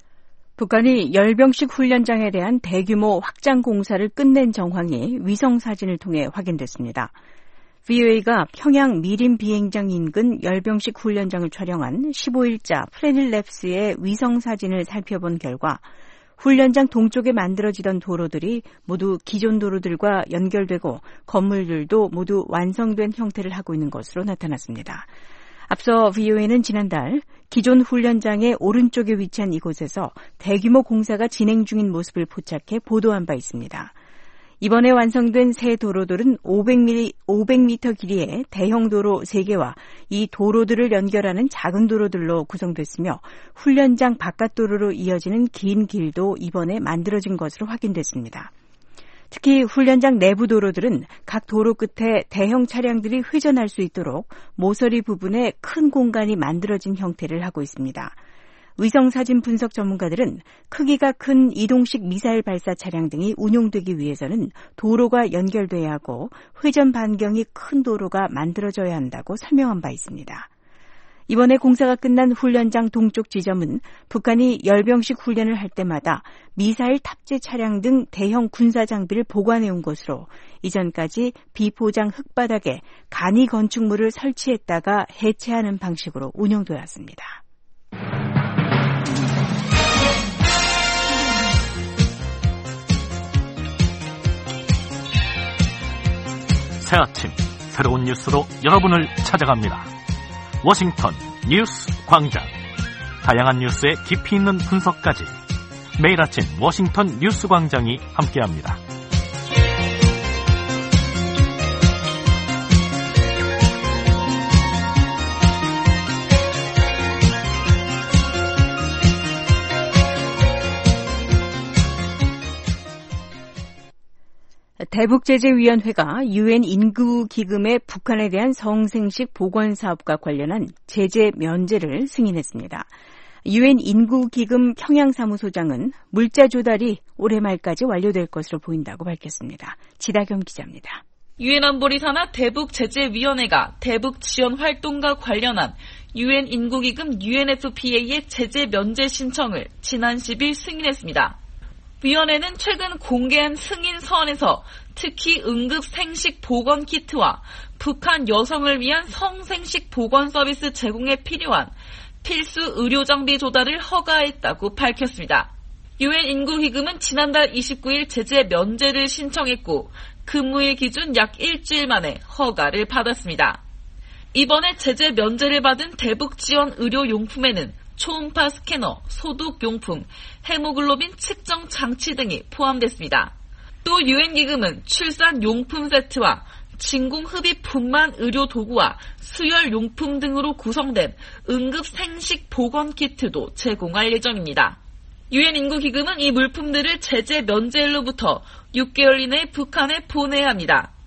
북한이 열병식 훈련장에 대한 대규모 확장 공사를 끝낸 정황이 위성사진을 통해 확인됐습니다. 브이오에이가 평양 미림 비행장 인근 열병식 훈련장을 촬영한 십오일자 플래닛랩스의 위성사진을 살펴본 결과 훈련장 동쪽에 만들어지던 도로들이 모두 기존 도로들과 연결되고 건물들도 모두 완성된 형태를 하고 있는 것으로 나타났습니다. 앞서 브이오에이는 지난달 기존 훈련장의 오른쪽에 위치한 이곳에서 대규모 공사가 진행 중인 모습을 포착해 보도한 바 있습니다. 이번에 완성된 새 도로들은 오백 미터 길이의 대형 도로 세 개와 이 도로들을 연결하는 작은 도로들로 구성됐으며 훈련장 바깥 도로로 이어지는 긴 길도 이번에 만들어진 것으로 확인됐습니다. 특히 훈련장 내부 도로들은 각 도로 끝에 대형 차량들이 회전할 수 있도록 모서리 부분에 큰 공간이 만들어진 형태를 하고 있습니다. 위성사진 분석 전문가들은 크기가 큰 이동식 미사일 발사 차량 등이 운용되기 위해서는 도로가 연결돼야 하고 회전 반경이 큰 도로가 만들어져야 한다고 설명한 바 있습니다. 이번에 공사가 끝난 훈련장 동쪽 지점은 북한이 열병식 훈련을 할 때마다 미사일 탑재 차량 등 대형 군사 장비를 보관해온 것으로 이전까지 비포장 흙바닥에 간이 건축물을 설치했다가 해체하는 방식으로 운영되었습니다. 새 아침 새로운 뉴스로 여러분을 찾아갑니다. 워싱턴 뉴스 광장. 다양한 뉴스의 깊이 있는 분석까지 매일 아침 워싱턴 뉴스 광장이 함께합니다. 대북제재위원회가 유엔 인구기금의 북한에 대한 성생식 보건사업과 관련한 제재 면제를 승인했습니다. 유엔 인구기금 평양사무소장은 물자 조달이 올해 말까지 완료될 것으로 보인다고 밝혔습니다. 지다겸 기자입니다. 유엔 안보리 산하 대북제재위원회가 대북 지원 활동과 관련한 유엔 인구기금 유엔에프피에이의 제재 면제 신청을 지난 십일 승인했습니다. 위원회는 최근 공개한 승인 서한에서 특히 응급 생식 보건 키트와 북한 여성을 위한 성생식 보건 서비스 제공에 필요한 필수 의료 장비 조달을 허가했다고 밝혔습니다. 유엔 인구기금은 지난달 이십구일 제재 면제를 신청했고 근무일 기준 약 일주일 만에 허가를 받았습니다. 이번에 제재 면제를 받은 대북 지원 의료용품에는 초음파 스캐너, 소독용품, 헤모글로빈 측정 장치 등이 포함됐습니다. 또 유엔 기금은 출산 용품 세트와 진공 흡입 분만 의료 도구와 수혈 용품 등으로 구성된 응급 생식 보건 키트도 제공할 예정입니다. 유엔 인구기금은 이 물품들을 제재 면제일로부터 육 개월 이내에 북한에 보내야 합니다.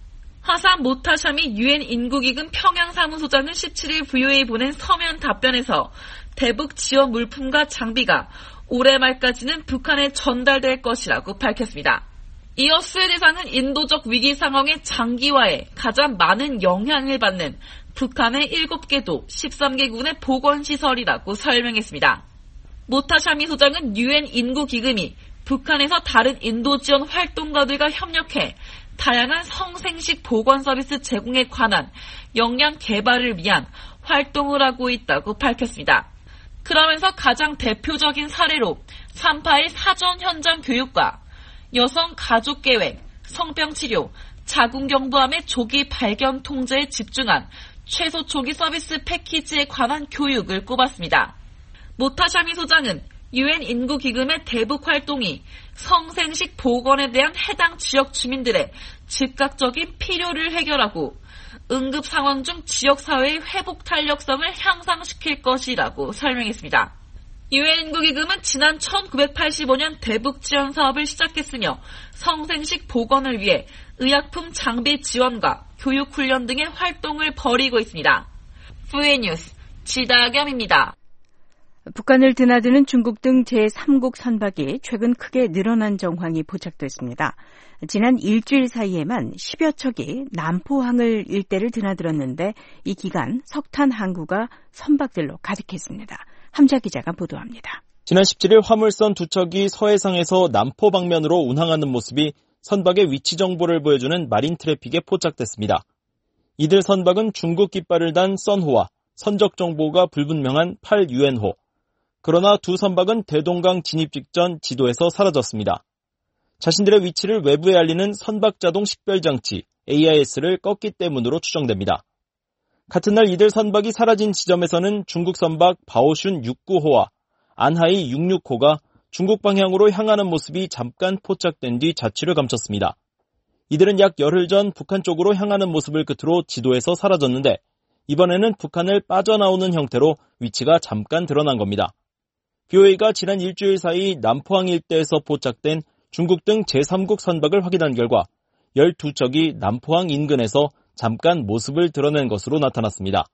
화산 모타샤미 유엔 인구기금 평양사무소장은 십칠일 브이오에이에 보낸 서면 답변에서 대북 지원 물품과 장비가 올해 말까지는 북한에 전달될 것이라고 밝혔습니다. 이어 스웨덴에서는 인도적 위기 상황의 장기화에 가장 많은 영향을 받는 북한의 일곱 개 도 십삼 개국의 보건시설이라고 설명했습니다. 모타샤미 소장은 유엔 인구기금이 북한에서 다른 인도 지원 활동가들과 협력해 다양한 성생식 보건 서비스 제공에 관한 역량 개발을 위한 활동을 하고 있다고 밝혔습니다. 그러면서 가장 대표적인 사례로 삼파일 사전 현장 교육과 여성 가족 계획, 성병 치료, 자궁경부암의 조기 발견 통제에 집중한 최소 초기 서비스 패키지에 관한 교육을 꼽았습니다. 모타샤미 소장은 유엔 인구기금의 대북 활동이 성생식 보건에 대한 해당 지역 주민들의 즉각적인 필요를 해결하고 응급 상황 중 지역사회의 회복 탄력성을 향상시킬 것이라고 설명했습니다. 유엔 인구기금은 지난 천구백팔십오 년 대북 지원 사업을 시작했으며 성생식 보건을 위해 의약품 장비 지원과 교육 훈련 등의 활동을 벌이고 있습니다. 브이오에이 뉴스 지다겸입니다. 북한을 드나드는 중국 등 제삼국 선박이 최근 크게 늘어난 정황이 포착됐습니다. 지난 일주일 사이에만 십여 척이 남포항을 일대를 드나들었는데 이 기간 석탄 항구가 선박들로 가득했습니다. 함자 기자가 보도합니다. 지난 십칠일 화물선 두 척이 서해상에서 남포 방면으로 운항하는 모습이 선박의 위치 정보를 보여주는 마린 트래픽에 포착됐습니다. 이들 선박은 중국 깃발을 단 썬호와 선적 정보가 불분명한 팔 유엔호, 그러나 두 선박은 대동강 진입 직전 지도에서 사라졌습니다. 자신들의 위치를 외부에 알리는 선박 자동 식별 장치 에이아이에스를 껐기 때문으로 추정됩니다. 같은 날 이들 선박이 사라진 지점에서는 중국 선박 바오슌 육십구호와 안하이 육십육호가 중국 방향으로 향하는 모습이 잠깐 포착된 뒤 자취를 감췄습니다. 이들은 약 열흘 전 북한 쪽으로 향하는 모습을 끝으로 지도에서 사라졌는데 이번에는 북한을 빠져나오는 형태로 위치가 잠깐 드러난 겁니다. 브이오에이가 지난 일주일 사이 남포항 일대에서 포착된 중국 등 제삼국 선박을 확인한 결과 열두 척이 남포항 인근에서 잠깐 모습을 드러낸 것으로 나타났습니다.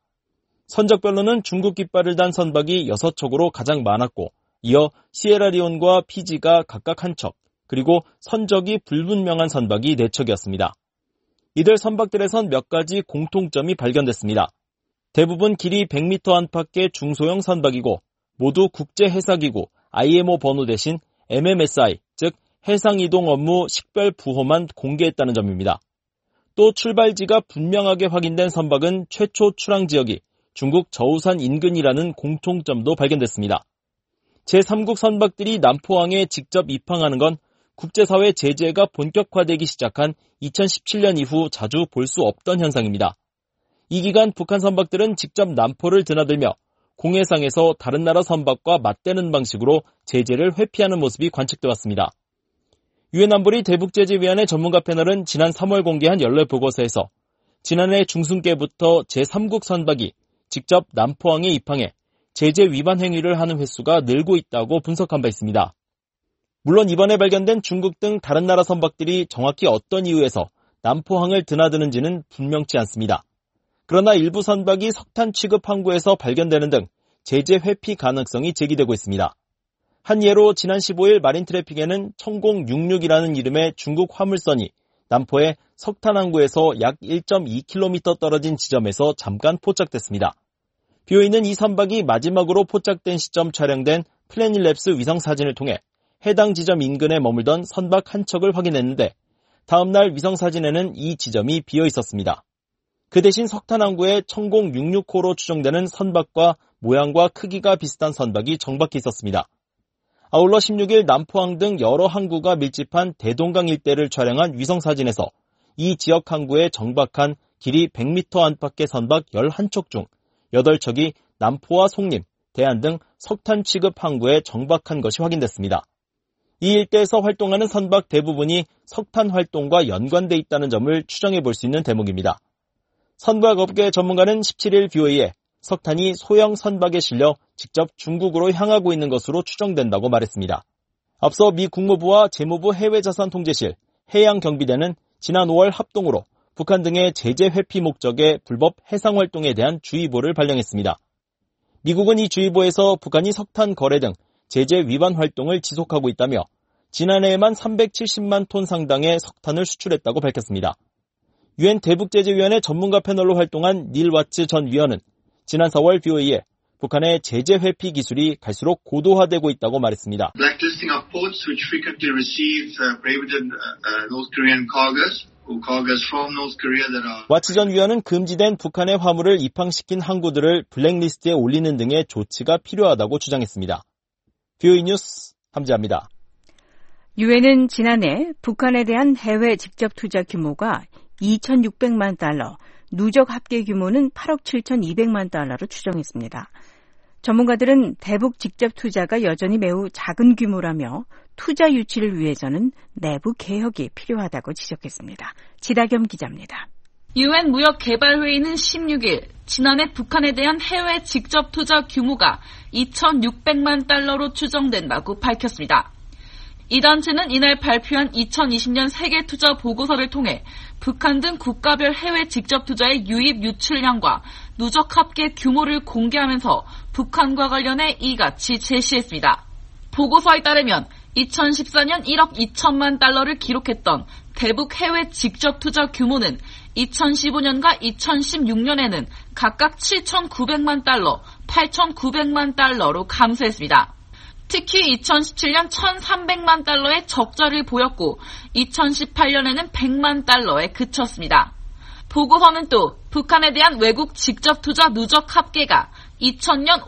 선적별로는 중국 깃발을 단 선박이 여섯 척으로 가장 많았고 이어 시에라리온과 피지가 각각 한 척, 그리고 선적이 불분명한 선박이 네 척이었습니다. 이들 선박들에선 몇 가지 공통점이 발견됐습니다. 대부분 길이 백 미터 안팎의 중소형 선박이고 모두 국제해사기구 아이엠오 번호 대신 엠엠에스아이, 즉 해상이동 업무 식별 부호만 공개했다는 점입니다. 또 출발지가 분명하게 확인된 선박은 최초 출항 지역이 중국 저우산 인근이라는 공통점도 발견됐습니다. 제삼국 선박들이 남포항에 직접 입항하는 건 국제사회 제재가 본격화되기 시작한 이천십칠 년 이후 자주 볼 수 없던 현상입니다. 이 기간 북한 선박들은 직접 남포를 드나들며 공해상에서 다른 나라 선박과 맞대는 방식으로 제재를 회피하는 모습이 관측돼 왔습니다. 유엔 안보리 대북제재위원회 전문가 패널은 지난 삼월 공개한 연례 보고서에서 지난해 중순께부터 제삼국 선박이 직접 남포항에 입항해 제재 위반 행위를 하는 횟수가 늘고 있다고 분석한 바 있습니다. 물론 이번에 발견된 중국 등 다른 나라 선박들이 정확히 어떤 이유에서 남포항을 드나드는지는 분명치 않습니다. 그러나 일부 선박이 석탄 취급 항구에서 발견되는 등 제재 회피 가능성이 제기되고 있습니다. 한 예로 지난 십오일 마린 트래픽에는 천육십육이라는 이름의 중국 화물선이 남포의 석탄 항구에서 약 일 점 이 킬로미터 떨어진 지점에서 잠깐 포착됐습니다. 브이오에이는 이 선박이 마지막으로 포착된 시점 촬영된 플래닛랩스 위성 사진을 통해 해당 지점 인근에 머물던 선박 한 척을 확인했는데 다음 날 위성 사진에는 이 지점이 비어 있었습니다. 그 대신 석탄 항구에 천육십육호로 추정되는 선박과 모양과 크기가 비슷한 선박이 정박해 있었습니다. 아울러 십육일 남포항 등 여러 항구가 밀집한 대동강 일대를 촬영한 위성 사진에서 이 지역 항구에 정박한 길이 백 미터 안팎의 선박 열한 척 중 여덟 척이 남포와 송림, 대안 등 석탄 취급 항구에 정박한 것이 확인됐습니다. 이 일대에서 활동하는 선박 대부분이 석탄 활동과 연관돼 있다는 점을 추정해 볼 수 있는 대목입니다. 선박업계 전문가는 십칠일 브이오에이에 석탄이 소형 선박에 실려 직접 중국으로 향하고 있는 것으로 추정된다고 말했습니다. 앞서 미 국무부와 재무부 해외자산통제실, 해양경비대는 지난 오월 합동으로 북한 등의 제재 회피 목적의 불법 해상 활동에 대한 주의보를 발령했습니다. 미국은 이 주의보에서 북한이 석탄 거래 등 제재 위반 활동을 지속하고 있다며 지난해에만 삼백칠십만 톤 상당의 석탄을 수출했다고 밝혔습니다. 유엔 대북제재위원회 전문가 패널로 활동한 닐 와츠 전 위원은 지난 사월 비오이에 북한의 제재 회피 기술이 갈수록 고도화되고 있다고 말했습니다. Blacklisting of ports which frequently receive uh, prohibited uh, North Korean cargoes or cargoes from North Korea that are 와츠 전 위원은 금지된 북한의 화물을 입항시킨 항구들을 블랙리스트에 올리는 등의 조치가 필요하다고 주장했습니다. 비오이 뉴스 함지아입니다. 유엔은 지난해 북한에 대한 해외 직접 투자 규모가 이천육백만 달러, 누적 합계 규모는 팔억 칠천이백만 달러로 추정했습니다. 전문가들은 대북 직접 투자가 여전히 매우 작은 규모라며 투자 유치를 위해서는 내부 개혁이 필요하다고 지적했습니다. 지다겸 기자입니다. 유엔 무역개발회의는 십육 일 지난해 북한에 대한 해외 직접 투자 규모가 이천육백만 달러로 추정된다고 밝혔습니다. 이 단체는 이날 발표한 이천이십 년 세계 투자 보고서를 통해 북한 등 국가별 해외 직접 투자의 유입 유출량과 누적 합계 규모를 공개하면서 북한과 관련해 이같이 제시했습니다. 보고서에 따르면 이천십사 년 일억 이천만 달러를 기록했던 대북 해외 직접 투자 규모는 이천십오 년과 이천십육 년에는 각각 칠천구백만 달러, 팔천구백만 달러로 감소했습니다. 특히 이천십칠 년 천삼백만 달러의 적자를 보였고 이천십팔 년에는 백만 달러에 그쳤습니다. 보고서는 또 북한에 대한 외국 직접 투자 누적 합계가 이천 년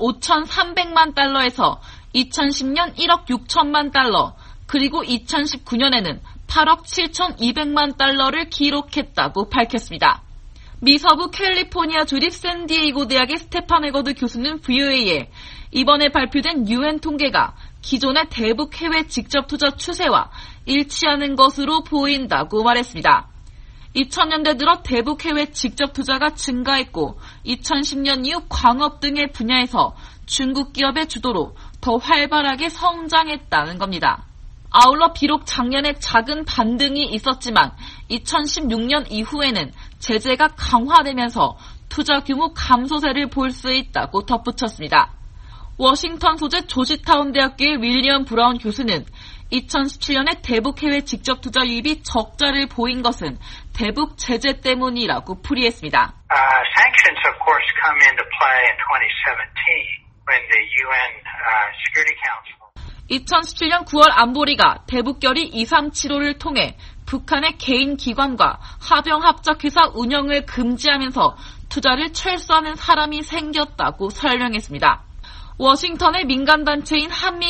오천삼백만 달러에서 이천십 년 일억 육천만 달러, 그리고 이천십구 년에는 팔억 칠천이백만 달러를 기록했다고 밝혔습니다. 미 서부 캘리포니아 주립 샌디에이고 대학의 스테판 에거드 교수는 브이오에이에 이번에 발표된 유엔 통계가 기존의 대북 해외 직접 투자 추세와 일치하는 것으로 보인다고 말했습니다. 이천 년대 들어 대북 해외 직접 투자가 증가했고 이천십 년 이후 광업 등의 분야에서 중국 기업의 주도로 더 활발하게 성장했다는 겁니다. 아울러 비록 작년에 작은 반등이 있었지만 이천십육 년 이후에는 제재가 강화되면서 투자 규모 감소세를 볼 수 있다고 덧붙였습니다. 워싱턴 소재 조지타운 대학교의 윌리엄 브라운 교수는 이천십칠 년에 대북 해외 직접 투자 유입이 적자를 보인 것은 대북 제재 때문이라고 풀이했습니다. Uh, sanctions, of course, come into play in twenty seventeen when the 유엔 uh, Security Council. 이천십칠 년 구월 안보리가 대북결의 이삼칠오를 통해 북한의 개인 기관과 하병합작회사 운영을 금지하면서 투자를 철수하는 사람이 생겼다고 설명했습니다. 워싱턴의 민간단체인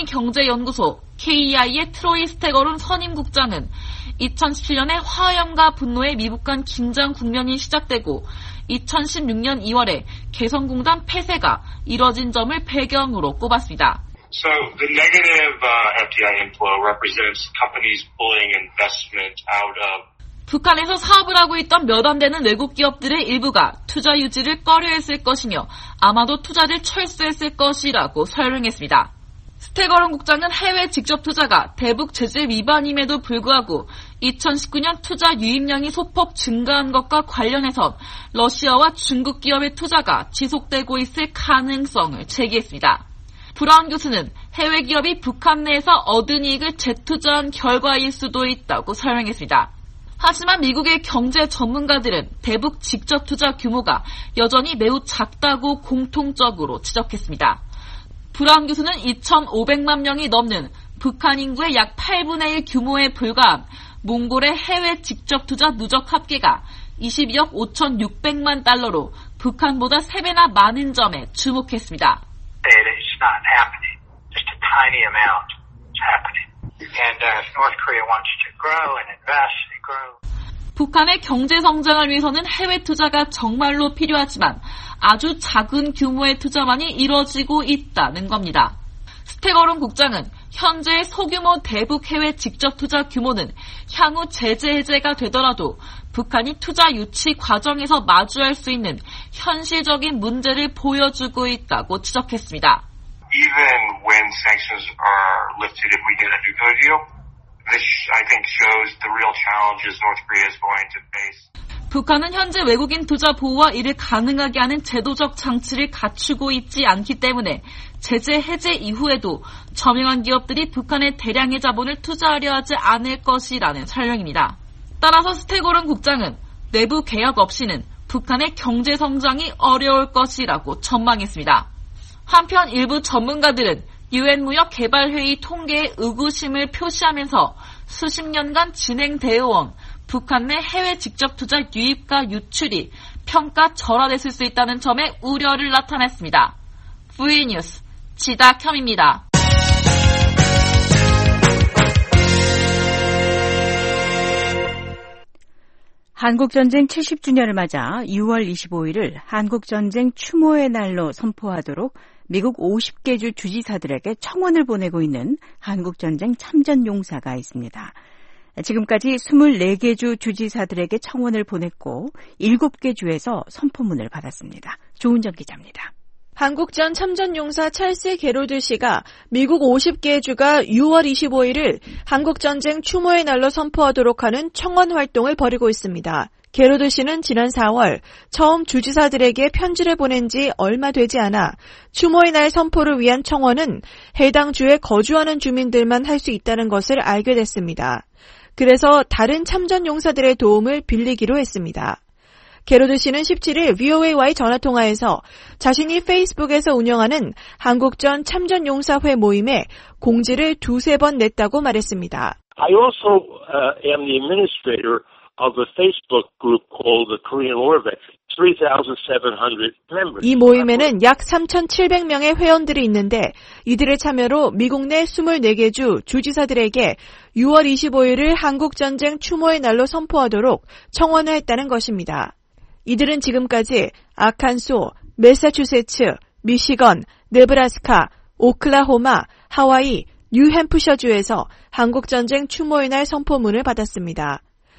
한미경제연구소 케이이아이의 트로이 스테거론 선임국장은 이천십칠 년에 화염과 분노의 미북 간 긴장 국면이 시작되고 이천십육 년 이월에 개성공단 폐쇄가 이뤄진 점을 배경으로 꼽았습니다. So the negative uh, 에프디아이 inflow represents companies pulling investment out of 북한에서 사업을 하고 있던 몇 안 되는 외국 기업들의 일부가 투자 유지를 꺼려했을 것이며 아마도 투자를 철수했을 것이라고 설명했습니다. 스테거론 국장은 해외 직접 투자가 대북 제재 위반임에도 불구하고 이천십구 년 투자 유입량이 소폭 증가한 것과 관련해서 러시아와 중국 기업의 투자가 지속되고 있을 가능성을 제기했습니다. 브라운 교수는 해외 기업이 북한 내에서 얻은 이익을 재투자한 결과일 수도 있다고 설명했습니다. 하지만 미국의 경제 전문가들은 대북 직접 투자 규모가 여전히 매우 작다고 공통적으로 지적했습니다. 브라운 교수는 이천오백만 명이 넘는 북한 인구의 약 팔분의 일 규모에 불과한 몽골의 해외 직접 투자 누적 합계가 이십이억 오천육백만 달러로 북한보다 세 배나 많은 점에 주목했습니다. It's not happening. Just a tiny amount is happening. And uh, if North Korea wants to grow and invest and grow. 북한의 경제 성장을 위해서는 해외 투자가 정말로 필요하지만 아주 작은 규모의 투자만이 이뤄지고 있다는 겁니다. 스테거론 국장은 현재의 소규모 대북 해외 직접 투자 규모는 향후 제재 해제가 되더라도 북한이 투자 유치 과정에서 마주할 수 있는 현실적인 문제를 보여주고 있다고 지적했습니다. Even when sanctions are lifted, if we get a nuclear deal, this I think shows the real challenges North Korea is going to face. 북한은 현재 외국인 투자 보호와 이를 가능하게 하는 제도적 장치를 갖추고 있지 않기 때문에 제재 해제 이후에도 저명한 기업들이 북한에 대량의 자본을 투자하려 하지 않을 것이라는 설명입니다. 따라서 스테고른 국장은 내부 개혁 없이는 북한의 경제 성장이 어려울 것이라고 전망했습니다. 한편 일부 전문가들은 유엔 무역개발회의 통계에 의구심을 표시하면서 수십 년간 진행되어 온 북한 내 해외 직접 투자 유입과 유출이 평가 절하됐을 수 있다는 점에 우려를 나타냈습니다. 브이 뉴스 지다켬입니다. 한국전쟁 칠십 주년을 맞아 유월 이십오일을 한국전쟁 추모의 날로 선포하도록 미국 오십 개 주 주지사들에게 청원을 보내고 있는 한국전쟁 참전용사가 있습니다. 지금까지 이십사 개 주 주지사들에게 청원을 보냈고 일곱 개 주에서 선포문을 받았습니다. 조은정 기자입니다. 한국전 참전용사 찰스 게로드 씨가 미국 오십 개 주가 유월 이십오일을 한국전쟁 추모의 날로 선포하도록 하는 청원 활동을 벌이고 있습니다. 게로드 씨는 지난 사월 처음 주지사들에게 편지를 보낸 지 얼마 되지 않아 추모의 날 선포를 위한 청원은 해당 주에 거주하는 주민들만 할 수 있다는 것을 알게 됐습니다. 그래서 다른 참전용사들의 도움을 빌리기로 했습니다. 게로드 씨는 십칠일 브이오에이와의 전화통화에서 자신이 페이스북에서 운영하는 한국전 참전용사회 모임에 공지를 두세 번 냈다고 말했습니다. I also uh, am the administrator of a Facebook group called the Korean War Veterans. three thousand seven hundred members. 이 모임에는 약 삼천칠백 명의 회원들이 있는데 이들의 참여로 미국 내 이십사 개 주 주지사들에게 유월 이십오일을 한국전쟁 추모의 날로 선포하도록 청원을 했다는 것입니다. 이들은 지금까지 아칸소, 매사추세츠, 미시건, 네브라스카, 오클라호마, 하와이, 뉴햄프셔주에서 한국전쟁 추모의 날 선포문을 받았습니다.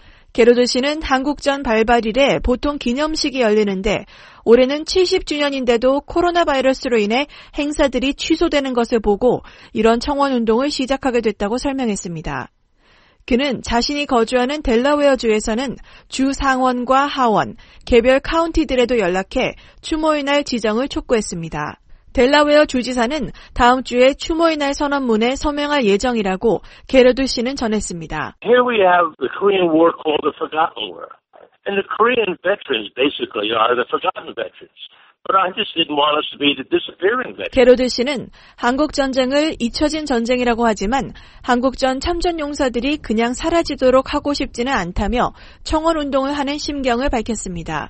게로드 씨는 한국전 발발일에 보통 기념식이 열리는데 올해는 칠십 주년인데도 코로나 바이러스로 인해 행사들이 취소되는 것을 보고 이런 청원 운동을 시작하게 됐다고 설명했습니다. 그는 자신이 거주하는 델라웨어주에서는 주 상원과 하원, 개별 카운티들에도 연락해 추모의 날 지정을 촉구했습니다. 델라웨어 주지사는 다음 주에 추모의 날 선언문에 서명할 예정이라고 게로드 씨는 전했습니다. Here we have the Korean War called the Forgotten War. And the Korean veterans basically are the forgotten veterans. But I just didn't want us to be the disappearing veterans. 게로드 씨는 한국 전쟁을 잊혀진 전쟁이라고 하지만 한국전 참전 용사들이 그냥 사라지도록 하고 싶지는 않다며 청원 운동을 하는 심경을 밝혔습니다.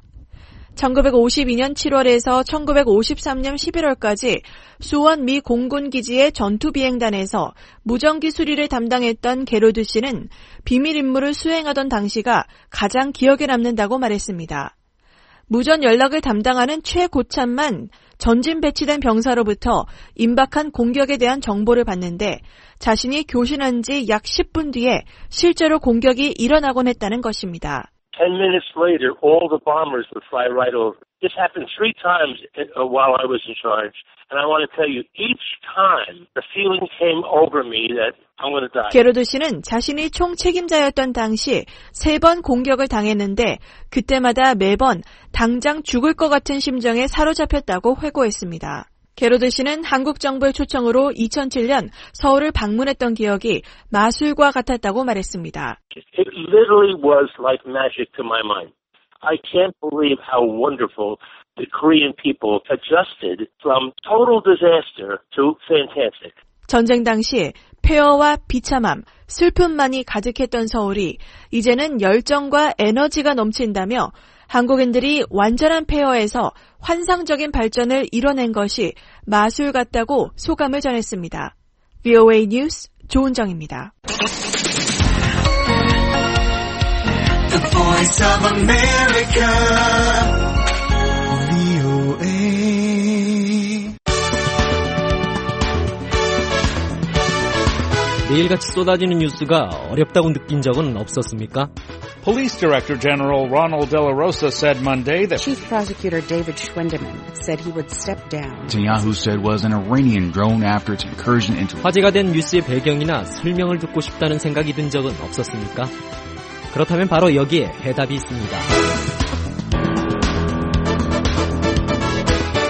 천구백오십이년 칠월에서 천구백오십삼년 십일월까지 수원 미 공군기지의 전투비행단에서 무전기 수리를 담당했던 게로드 씨는 비밀 임무를 수행하던 당시가 가장 기억에 남는다고 말했습니다. 무전 연락을 담당하는 최고참만 전진 배치된 병사로부터 임박한 공격에 대한 정보를 받는데 자신이 교신한 지 약 십 분 뒤에 실제로 공격이 일어나곤 했다는 것입니다. Ten minutes later, all the bombers would fly right over. This happened three times while I was in charge. And I want to tell you, each time the feeling came over me that I'm going to die. 게로드 씨는 자신이 총 책임자였던 당시 세 번 공격을 당했는데 그때마다 매번 당장 죽을 것 같은 심정에 사로잡혔다고 회고했습니다. 게로드 씨는 한국 정부의 초청으로 이천칠년 서울을 방문했던 기억이 마술과 같았다고 말했습니다. It literally was like magic to my mind. I can't believe how wonderful the Korean people adjusted from total disaster to fantastic. 전쟁 당시 폐허와 비참함, 슬픔만이 가득했던 서울이 이제는 열정과 에너지가 넘친다며 한국인들이 완전한 폐허에서 환상적인 발전을 이뤄낸 것이 마술 같다고 소감을 전했습니다. 브이오에이 뉴스 조은정입니다. The Voice of America, 브이오에이. 매일같이 쏟아지는 뉴스가 어렵다고 느낀 적은 없었습니까? Police Director General Ronald De La Rosa said Monday that Chief Prosecutor David Schwendeman said he would step down. Netanyahu said was an Iranian drone after its incursion into. 화제가 된 뉴스의 배경이나 설명을 듣고 싶다는 생각이 든 적은 없었습니까? 그렇다면 바로 여기에 해답이 있습니다.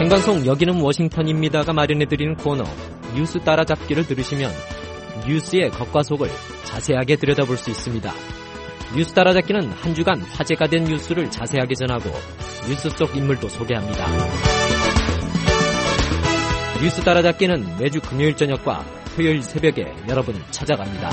생방송 여기는 워싱턴입니다가 마련해드리는 코너 뉴스 따라잡기를 들으시면 뉴스의 겉과 속을 자세하게 들여다볼 수 있습니다. 뉴스 따라잡기는 한 주간 화제가 된 뉴스를 자세하게 전하고 뉴스 속 인물도 소개합니다. 뉴스 따라잡기는 매주 금요일 저녁과 토요일 새벽에 여러분을 찾아갑니다.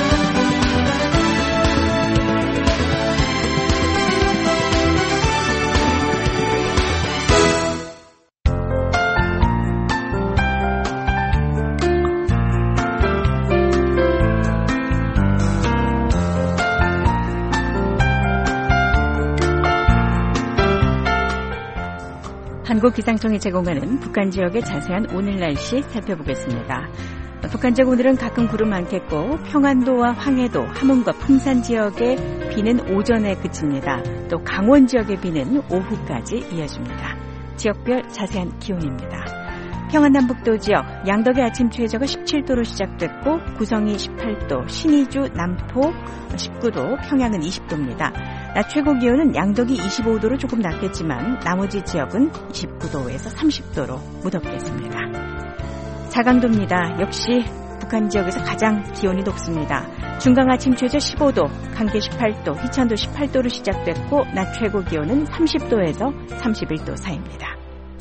한국기상청이 제공하는 북한 지역의 자세한 오늘 날씨 살펴보겠습니다. 북한 지역 오늘은 가끔 구름 많겠고 평안도와 황해도, 함흥과 풍산 지역의 비는 오전에 그칩니다. 또 강원 지역의 비는 오후까지 이어집니다. 지역별 자세한 기온입니다. 평안남북도 지역 양덕의 아침 최저가 십칠 도로 시작됐고 구성이 십팔 도, 신의주, 남포 십구 도, 평양은 이십 도입니다. 낮 최고 기온은 양덕이 이십오 도로 조금 낮겠지만 나머지 지역은 이십구 도에서 삼십 도로 무덥겠습니다. 자강도입니다. 역시 북한 지역에서 가장 기온이 높습니다. 중강 아침 최저 십오 도, 강계 십팔 도, 희천도 십팔 도로 시작됐고 낮 최고 기온은 삼십 도에서 삼십일 도 사이입니다.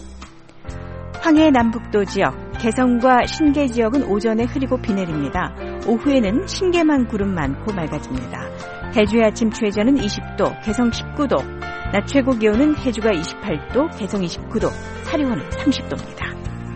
황해 남북도 지역, 개성과 신계 지역은 오전에 흐리고 비 내립니다. 오후에는 신계만 구름 많고 맑아집니다. 해주의 아침 최저는 이십 도, 개성 십구 도, 낮 최고 기온은 해주가 이십팔 도, 개성 이십구 도, 사리원은 삼십 도입니다.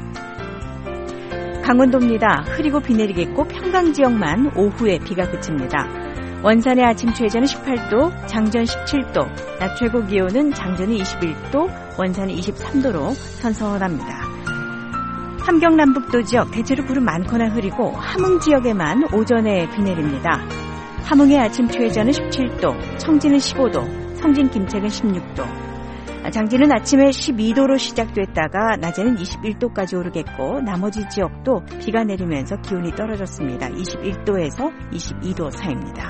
강원도입니다. 흐리고 비 내리겠고 평강 지역만 오후에 비가 그칩니다. 원산의 아침 최저는 십팔 도, 장전 십칠 도, 낮 최고 기온은 장전이 이십일 도, 원산이 이십삼 도로 선선합니다. 함경 남북도 지역 대체로 구름 많거나 흐리고 함흥 지역에만 오전에 비 내립니다. 함흥의 아침 최저는 십칠 도, 청진은 십오 도, 성진 김책은 십육 도. 장진은 아침에 십이 도로 시작됐다가 낮에는 이십일 도까지 오르겠고 나머지 지역도 비가 내리면서 기온이 떨어졌습니다. 이십일 도에서 이십이 도 사이입니다.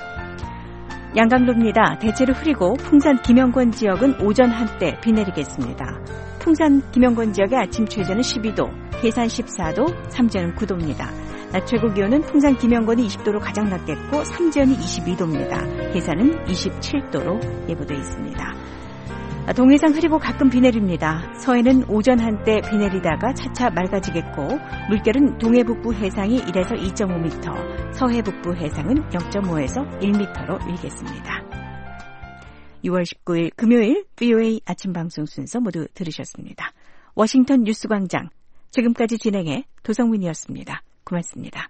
양강도입니다. 대체로 흐리고 풍산 김영권 지역은 오전 한때 비 내리겠습니다. 풍산 김영권 지역의 아침 최저는 십이 도, 계산 십사 도, 삼전은 구 도입니다. 낮 최고 기온은 풍산 김영권이 이십 도로 가장 낮겠고 삼전이 이십이 도입니다. 계산은 이십칠 도로 예보되어 있습니다. 동해상 흐리고 가끔 비 내립니다. 서해는 오전 한때 비 내리다가 차차 맑아지겠고 물결은 동해 북부 해상이 일에서 이 점 오 미터, 서해 북부 해상은 영 점 오에서 일 미터로 일겠습니다. 유월 십구일 금요일 브이오에이 아침 방송 순서 모두 들으셨습니다. 워싱턴 뉴스광장 지금까지 진행해 도성민이었습니다. 고맙습니다.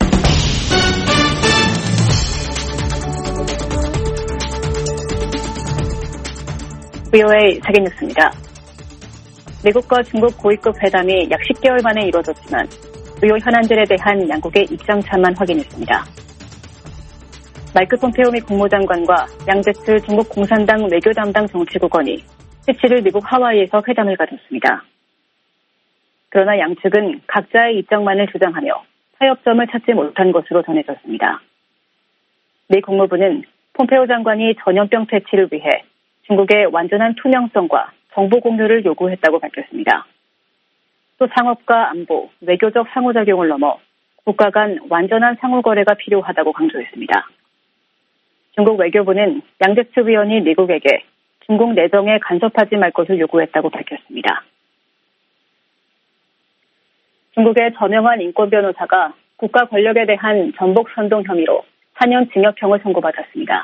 브이오에이 세계뉴스입니다. 미국과 중국 고위급 회담이 약 십 개월 만에 이루어졌지만 주요 현안들에 대한 양국의 입장차만 확인했습니다. 마이크 폼페오 미 국무장관과 양제츠 중국 공산당 외교 담당 정치국원이 십칠일 미국 하와이에서 회담을 가졌습니다. 그러나 양측은 각자의 입장만을 주장하며 타협점을 찾지 못한 것으로 전해졌습니다. 미 국무부는 폼페오 장관이 전염병 퇴치를 위해 중국의 완전한 투명성과 정보 공유를 요구했다고 밝혔습니다. 또 상업과 안보, 외교적 상호작용을 넘어 국가 간 완전한 상호거래가 필요하다고 강조했습니다. 중국 외교부는 양제츠 위원이 미국에게 중국 내정에 간섭하지 말 것을 요구했다고 밝혔습니다. 중국의 저명한 인권 변호사가 국가 권력에 대한 전복 선동 혐의로 사 년 징역형을 선고받았습니다.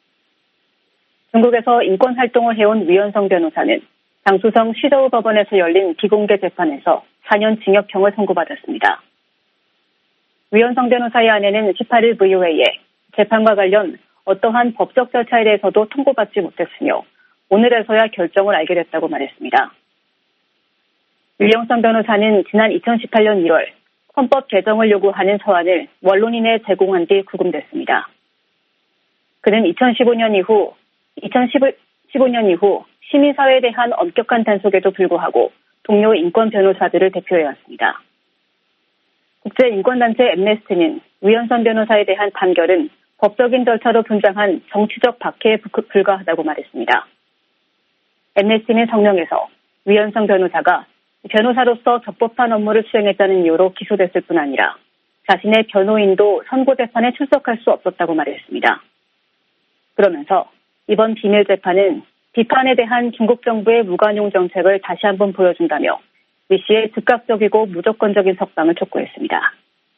중국에서 인권 활동을 해온 위원성 변호사는 장수성 시저우 법원에서 열린 비공개 재판에서 사 년 징역형을 선고받았습니다. 위원성 변호사의 아내는 십팔일 브이오에이에 재판과 관련 어떠한 법적 절차에 대해서도 통보받지 못했으며 오늘에서야 결정을 알게 됐다고 말했습니다. 위원성 변호사는 지난 이천십팔년 일월 헌법 개정을 요구하는 서한을 원론인에 제공한 뒤 구금됐습니다. 그는 이천십오년 이후 이천십오년 이후 시민사회에 대한 엄격한 단속에도 불구하고 동료 인권 변호사들을 대표해왔습니다. 국제인권단체 엠네스티는 위원선 변호사에 대한 판결은 법적인 절차로 분장한 정치적 박해에 불과하다고 말했습니다. 엠네스티는 성명에서 위헌성 변호사가 변호사로서 적법한 업무를 수행했다는 이유로 기소됐을 뿐 아니라 자신의 변호인도 선고 재판에 출석할 수 없었다고 말했습니다. 그러면서 이번 비밀 재판은 비판에 대한 중국 정부의 무관용 정책을 다시 한번 보여준다며 리 씨의 즉각적이고 무조건적인 석방을 촉구했습니다.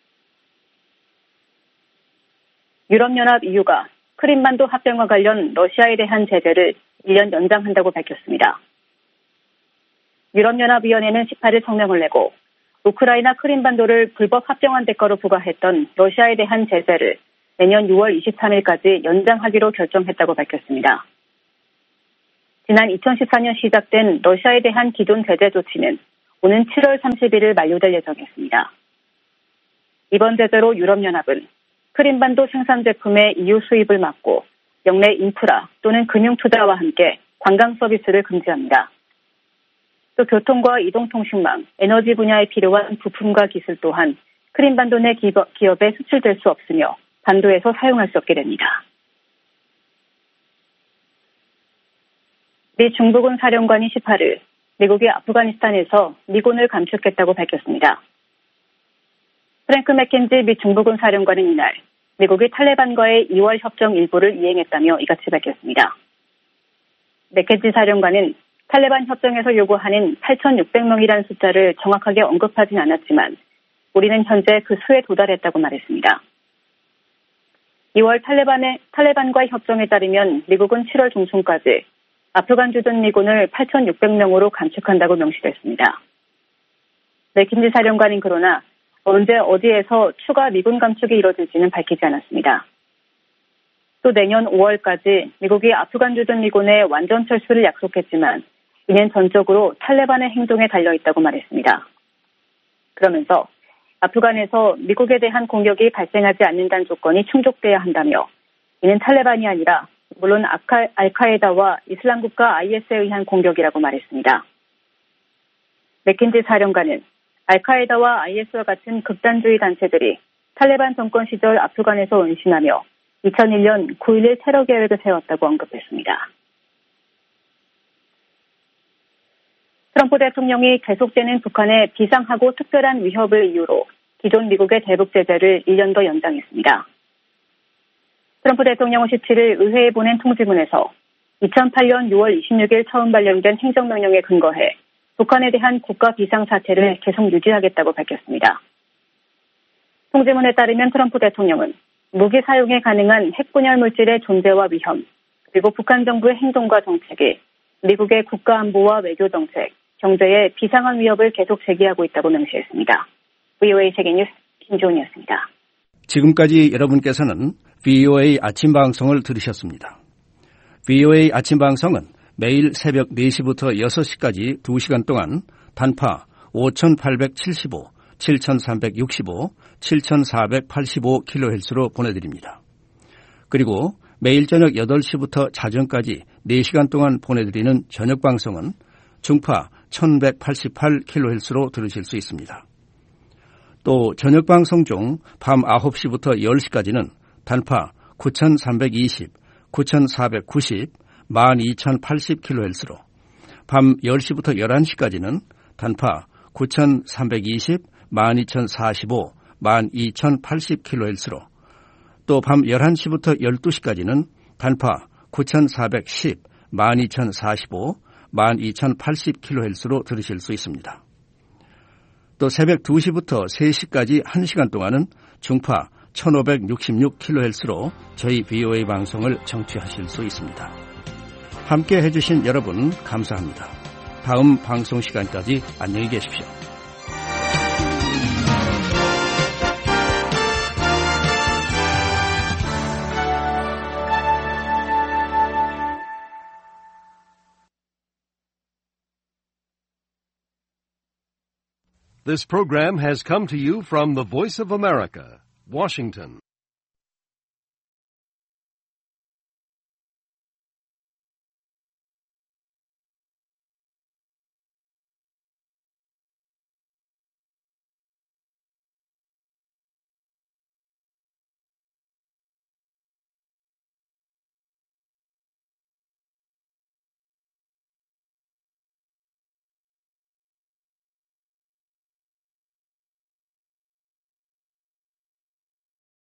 유럽연합 이유가 크림반도 합병과 관련 러시아에 대한 제재를 일 년 연장한다고 밝혔습니다. 유럽연합위원회는 십팔 일 성명을 내고 우크라이나 크림반도를 불법 합병한 대가로 부과했던 러시아에 대한 제재를 내년 유월 이십삼일까지 연장하기로 결정했다고 밝혔습니다. 지난 이천십사 년 시작된 러시아에 대한 기존 제재 조치는 오는 칠월 삼십일일 만료될 예정이었습니다. 이번 제재로 유럽연합은 크림반도 생산 제품의 이유 수입을 막고 영내 인프라 또는 금융 투자와 함께 관광 서비스를 금지합니다. 또 교통과 이동통신망, 에너지 분야에 필요한 부품과 기술 또한 크림반도 내 기업에 수출될 수 없으며 반도에서 사용할 수 없게 됩니다. 미 중부군 사령관이 십팔 일 미국이 아프가니스탄에서 미군을 감축했다고 밝혔습니다. 프랭크 맥켄지 미 중부군 사령관은 이날 미국이 탈레반과의 이월 협정 일부를 이행했다며 이같이 밝혔습니다. 맥켄지 사령관은 탈레반 협정에서 요구하는 팔천육백 명이라는 숫자를 정확하게 언급하진 않았지만 우리는 현재 그 수에 도달했다고 말했습니다. 이월 탈레반의, 탈레반과의 협정에 따르면 미국은 칠월 중순까지 아프간 주둔 미군을 팔천육백 명으로 감축한다고 명시됐습니다. 맥킨지 사령관은 그러나 언제 어디에서 추가 미군 감축이 이뤄질지는 밝히지 않았습니다. 또 내년 오월까지 미국이 아프간 주둔 미군의 완전 철수를 약속했지만 이는 전적으로 탈레반의 행동에 달려있다고 말했습니다. 그러면서 아프간에서 미국에 대한 공격이 발생하지 않는다는 조건이 충족돼야 한다며 이는 탈레반이 아니라 물론 아카, 알카에다와 이슬람국가 아이에스에 의한 공격이라고 말했습니다. 맥킨지 사령관은 알카에다와 아이에스와 같은 극단주의 단체들이 탈레반 정권 시절 아프간에서 은신하며 이천일 년 구일일 테러 계획을 세웠다고 언급했습니다. 트럼프 대통령이 계속되는 북한의 비상하고 특별한 위협을 이유로 기존 미국의 대북 제재를 일 년 더 연장했습니다. 트럼프 대통령은 십칠 일 의회에 보낸 통지문에서 이천팔 년 유월 이십육일 처음 발령된 행정명령에 근거해 북한에 대한 국가 비상사태를 계속 유지하겠다고 밝혔습니다. 통지문에 따르면 트럼프 대통령은 무기 사용에 가능한 핵분열 물질의 존재와 위험, 그리고 북한 정부의 행동과 정책이 미국의 국가안보와 외교정책, 경제에 비상한 위협을 계속 제기하고 있다고 명시했습니다. 브이오에이 세계뉴스 김조은이었습니다. 지금까지 여러분께서는 브이오에이 아침방송을 들으셨습니다. 브이오에이 아침방송은 매일 새벽 네 시부터 여섯 시까지 두 시간 동안 단파 오천팔백칠십오, 칠천삼백육십오, 칠천사백팔십오 킬로헤르츠로 보내드립니다. 그리고 매일 저녁 여덟 시부터 자정까지 네 시간 동안 보내드리는 저녁방송은 중파 천백팔십팔 킬로헤르츠로 들으실 수 있습니다. 또 저녁방송 중 밤 아홉 시부터 열 시까지는 단파 구천삼백이십, 구천사백구십, 만 이천팔십 킬로헤르츠로, 밤 열 시부터 열한 시까지는 단파 구천삼백이십, 만 이천사십오, 만 이천팔십 킬로헤르츠로, 또 밤 열한 시부터 열두 시까지는 단파 구천사백십, 만 이천사십오, 만 이천팔십 킬로헤르츠로 들으실 수 있습니다. 또 새벽 두 시부터 세 시까지 한 시간 동안은 중파 천오백육십육 킬로헤르츠로 저희 브이오에이 방송을 청취하실 수 있습니다. 함께 해주신 여러분 감사합니다. 다음 방송 시간까지 안녕히 계십시오. This program has come to you from the Voice of America, Washington.